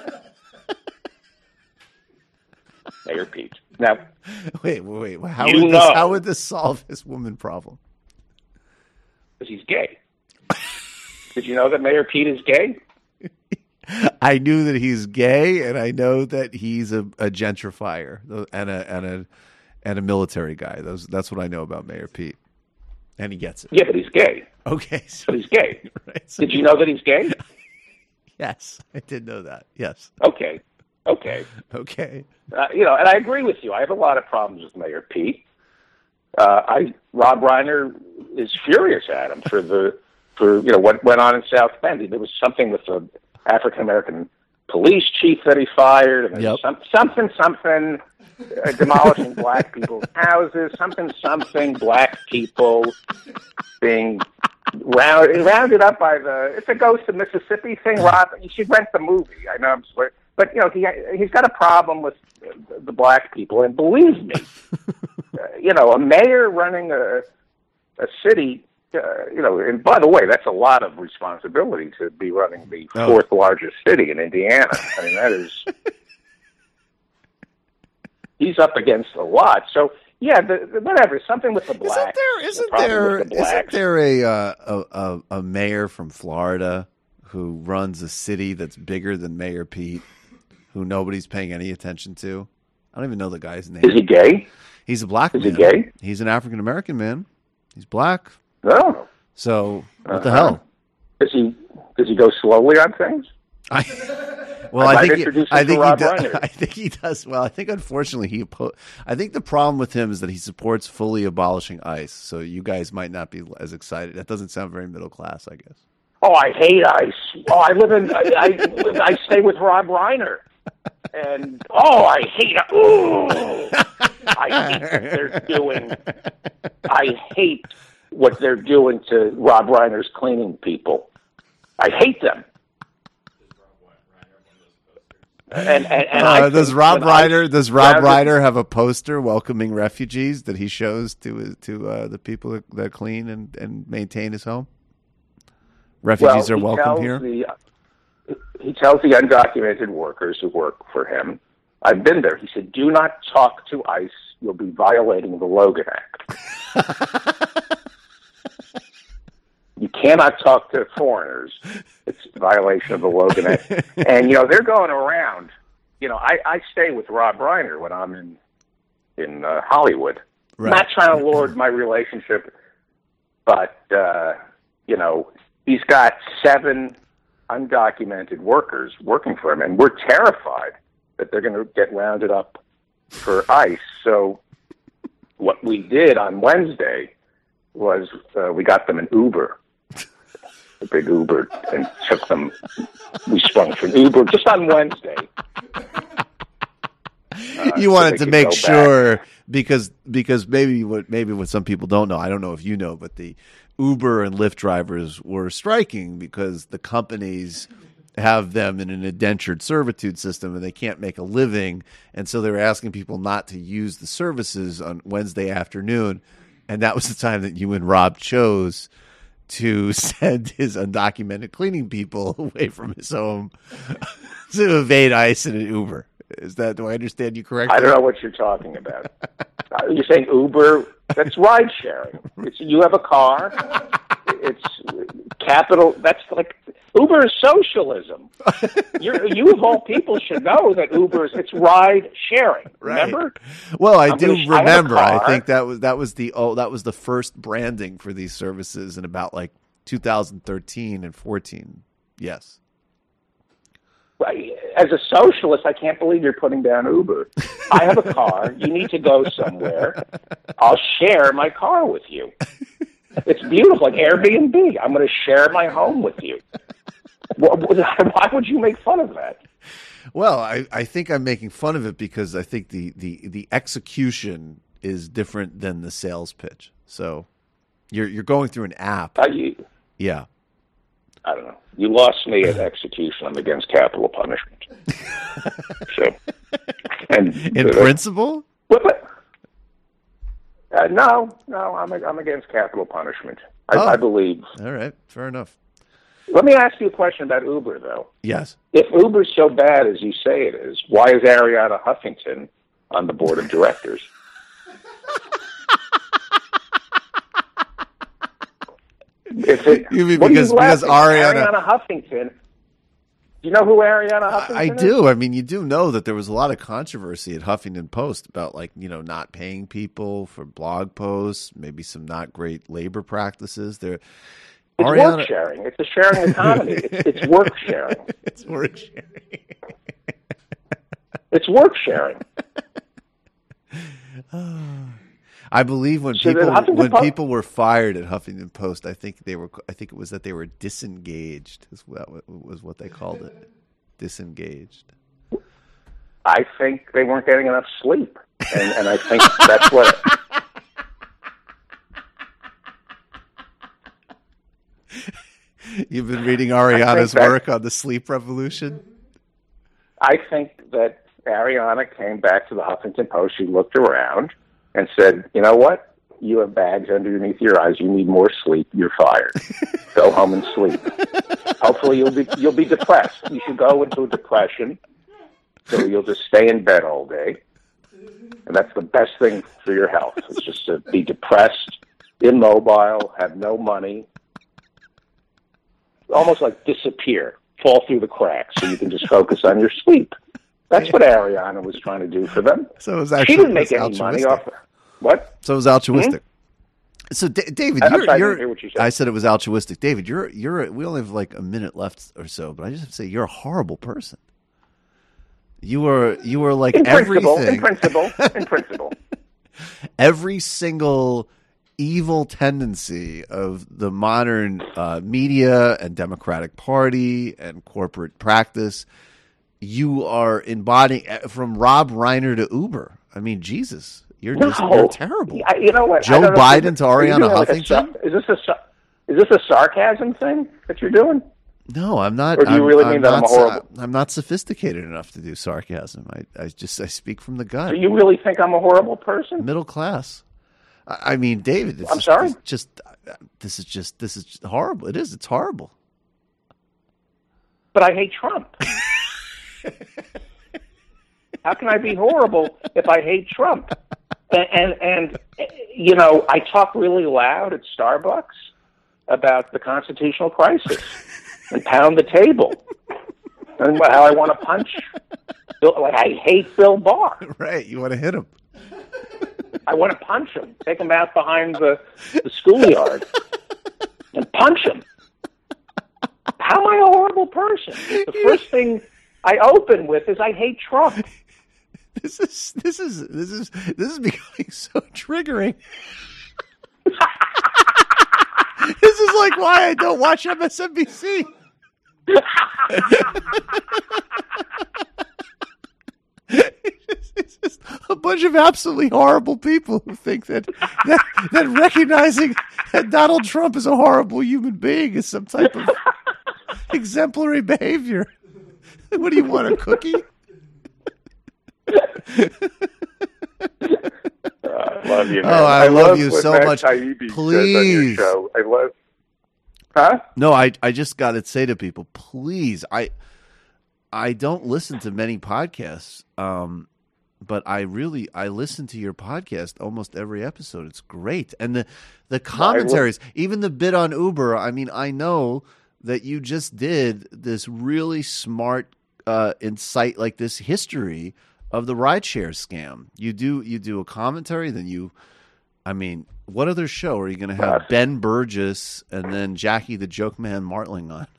Mayor Pete. Now, Wait, wait, wait. How You would this know. how would this solve his woman problem? because he's gay. Did you know that Mayor Pete is gay? I knew that he's gay, and I know that he's a, a gentrifier and a and a and a military guy. Those that's what I know about Mayor Pete, and he gets it. Yeah, but he's gay. Okay, so, But he's gay. right, so- Did you know that he's gay? Yes, I did know that. Yes. Okay. Okay. Okay. Uh, you know, and I agree with you. I have a lot of problems with Mayor Pete. Uh, I Rob Reiner is furious at him for the for you know what went on in South Bend. There was something with the African American police chief that he fired, and there Yep. was some, something something uh, demolishing black people's houses, something something black people being round, rounded up by the. It's a Ghost of Mississippi thing, Rob. You should rent the movie. I know I'm swearing. But, you know, he he's got a problem with the, the black people. And believe me, uh, you know, a mayor running a, a city, uh, you know, and by the way, that's a lot of responsibility to be running the Oh. fourth largest city in Indiana. I mean, that is, he's up against a lot. So, yeah, the, the, whatever, something with the blacks. Isn't there isn't the problem there with the isn't blacks. there a, uh, a a a mayor from Florida who runs a city that's bigger than Mayor Pete, who nobody's paying any attention to. I don't even know the guy's name. Is he gay? He's a black Is man. he gay? He's an African American man. He's black. No. So what Uh-huh. the hell? Does he does he go slowly on things? I, well, I I might think he, introduce him I to think he Rob does. Reiner. I think he does. Well, I think unfortunately he. oppo- I think the problem with him is that he supports fully abolishing ICE. So you guys might not be as excited. That doesn't sound very middle class, I guess. Oh, I hate ICE. Oh, I live in. I I, I stay with Rob Reiner, and oh, I hate. Ooh, I hate what they're doing. I hate what they're doing to Rob Reiner's cleaning people. I hate them. And, and, and Uh, I does think Rob when I- Reiner does Rob rather- Reiner have a poster welcoming refugees that he shows to his, to uh, the people that, that clean and, and maintain his home? Refugees well, are he welcome tells here. The, he tells the undocumented workers who work for him, I've been there. He said, "Do not talk to ICE. You'll be violating the Logan Act." You cannot talk to foreigners. It's a violation of the Logan Act. And, you know, they're going around. You know, I, I stay with Rob Reiner when I'm in in uh, Hollywood. Right. Not trying to lord my relationship, but, uh, you know, he's got seven undocumented workers working for him, and we're terrified that they're going to get rounded up for ICE. So what we did on Wednesday was uh, we got them an Uber. A big Uber, and took them. We sprung for an Uber just on Wednesday. Uh, You so wanted they to could make go sure back. because because maybe what maybe what some people don't know. I don't know if you know, but the Uber and Lyft drivers were striking because the companies have them in an indentured servitude system and they can't make a living, and so they were asking people not to use the services on Wednesday afternoon, and that was the time that you and Rob chose to send his undocumented cleaning people away from his home to evade ICE in an Uber. Is that, do I understand you correctly? I don't know what you're talking about. Uh, You're saying Uber? That's ride sharing. It's, you have a car. It's capital. That's like Uber is socialism. You're, you of all people should know that Uber is it's ride sharing. Remember? Well, I I'm do gonna- I have a remember. I, car. think that was that was the oh that was the first branding for these services in about like two thousand thirteen and fourteen. Yes. As a socialist, I can't believe you're putting down Uber. I have a car. You need to go somewhere. I'll share my car with you. It's beautiful, like Airbnb. I'm going to share my home with you. Why would you make fun of that? Well, I, I think I'm making fun of it because I think the, the, the execution is different than the sales pitch. So you're you're going through an app. Uh, you, Yeah. I don't know. You lost me at execution. I'm against capital punishment. So, and In uh, principle? What, what? Uh, no, no, I'm I'm against capital punishment. I, Oh. I believe. All right. Fair enough. Let me ask you a question about Uber, though. Yes. If Uber's so bad as you say it is, why is Ariana Huffington on the board of directors? If it, You mean what are because- because laughing? Ariana- Ariana Huffington. Do you know who Ariana Huffington I is? do. I mean, you do know that there was a lot of controversy at Huffington Post about, like, you know, not paying people for blog posts, maybe some not great labor practices. There, It's Ariana- work sharing. It's a sharing economy. it's, it's work sharing. It's work sharing. It's work sharing. I believe when So the people Huffington when Po- people were fired at Huffington Post, I think they were. I think it was that they were disengaged. Is what was what they called it. Disengaged. I think they weren't getting enough sleep, and, and I think that's what. You've been reading I think Ariana's that- work on the sleep revolution. I think that Ariana came back to the Huffington Post. She looked around and said, "You know what? You have bags underneath your eyes. You need more sleep. You're fired. Go home and sleep. Hopefully, you'll be you'll be depressed. You should go into a depression, so you'll just stay in bed all day, and that's the best thing for your health. It's just to be depressed, immobile, have no money." almost like disappear, fall through the cracks, so you can just focus on your sleep. That's what Ariana was trying to do for them. So it was actually she didn't make it was any money altruistic. off what? So it was altruistic. Mm-hmm. So D- David, I'm you're, sorry, I you're didn't hear what you said. I said it was altruistic. David, you're you're we only have like a minute left or so, but I just have to say you're a horrible person. You were you were like in principle, everything. in principle, in principle. Every single evil tendency of the modern uh, media and Democratic Party and corporate practice, you are embodying from Rob Reiner to Uber. I mean, Jesus, you're no. just you're terrible. I, you know what? Joe Biden to Ariana like Huffington. A, is this a is this a sarcasm thing that you're doing? No, I'm not. Or do you I'm, really I'm mean that not, I'm horrible? I'm not sophisticated enough to do sarcasm. I, I just I speak from the gut. Do you really think I'm a horrible person? Middle class. I, I mean, David. It's I'm just, sorry. It's just this is just this is just horrible. It is. It's horrible. But I hate Trump. How can I be horrible if I hate Trump? And, and and you know, I talk really loud at Starbucks about the constitutional crisis and pound the table and how I want to punch. Bill, like I hate Bill Barr. Right, you want to hit him. I want to punch him. Take him out behind the, the schoolyard and punch him. How am I a horrible person? The first thing I open with is I hate Trump. This is this is this is this is becoming so triggering. This is like why I don't watch M S N B C. It's just a bunch of absolutely horrible people who think that, that that recognizing that Donald Trump is a horrible human being is some type of exemplary behavior. What do you want, a cookie? I love you, man. Oh, I, I love, love you what so Matt much. Taibbi says Please. on your show. I love. Huh? No, I I just got to say to people, please. I I don't listen to many podcasts, um, but I really I listen to your podcast almost every episode. It's great, and the the commentaries, even the bit on Uber. I mean, I know that you just did this really smart uh, insight, like this history of the rideshare scam. You do you do a commentary, then you. I mean, what other show are you going to have Ben Burgess and then Jackie the Joke Man Martling on?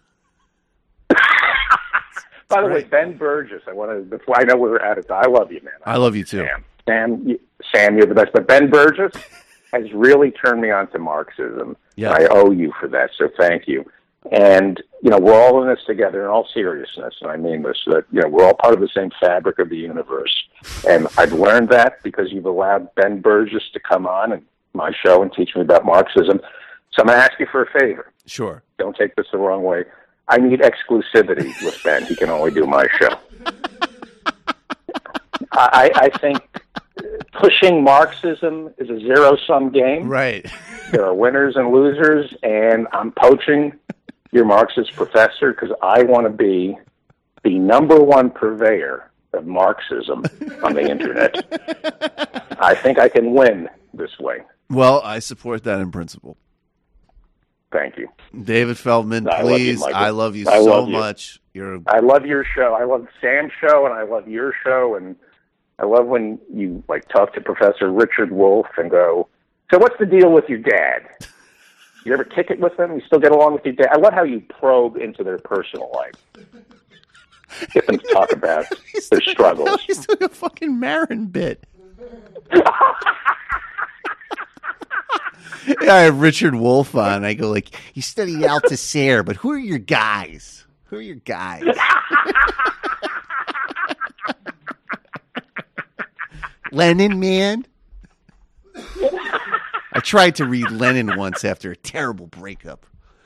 By the way, Ben Burgess, I want to, before I know we're at it, I love you, man. I love you too. Sam, Sam, you, Sam, you're the best. But Ben Burgess has really turned me on to Marxism. Yeah. I owe you for that, so thank you. And, you know, we're all in this together in all seriousness, and I mean this, that, you know, we're all part of the same fabric of the universe. And I've learned that because you've allowed Ben Burgess to come on and my show and teach me about Marxism. So I'm going to ask you for a favor. Sure. Don't take this the wrong way. I need exclusivity with Ben. He can only do my show. I, I think pushing Marxism is a zero-sum game. Right. There are winners and losers, and I'm poaching your Marxist professor because I want to be the number one purveyor of Marxism on the internet. I think I can win this way. Well, I support that in principle. Thank you. David Feldman, I please. love you, I love you I so love you. much. You're a I love your show. I love Sam's show, and I love your show, and I love when you like talk to Professor Richard Wolff and go, so what's the deal with your dad? You ever kick it with them? You still get along with your dad? I love how you probe into their personal life. Get them to talk about their struggles. He's doing a fucking Marin bit. Yeah, I have Richard Wolff on. I go like, you studied Althusser, but who are your guys? Who are your guys? Lenin, man. I tried to read Lenin once after a terrible breakup.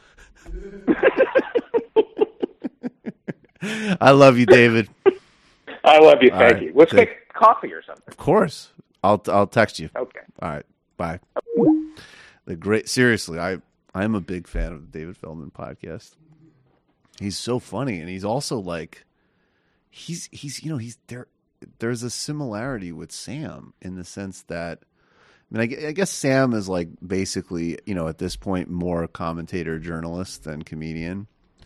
I love you, David. I love you. All Thank right. you. Let's Good. make coffee or something. Of course. I'll I'll text you. Okay. All right. Bye. The great seriously, I I'm a big fan of the David Feldman podcast. He's so funny, and he's also like he's he's you know, he's there there's a similarity with Sam in the sense that I mean, I, I guess Sam is like basically, you know, at this point more commentator journalist than comedian.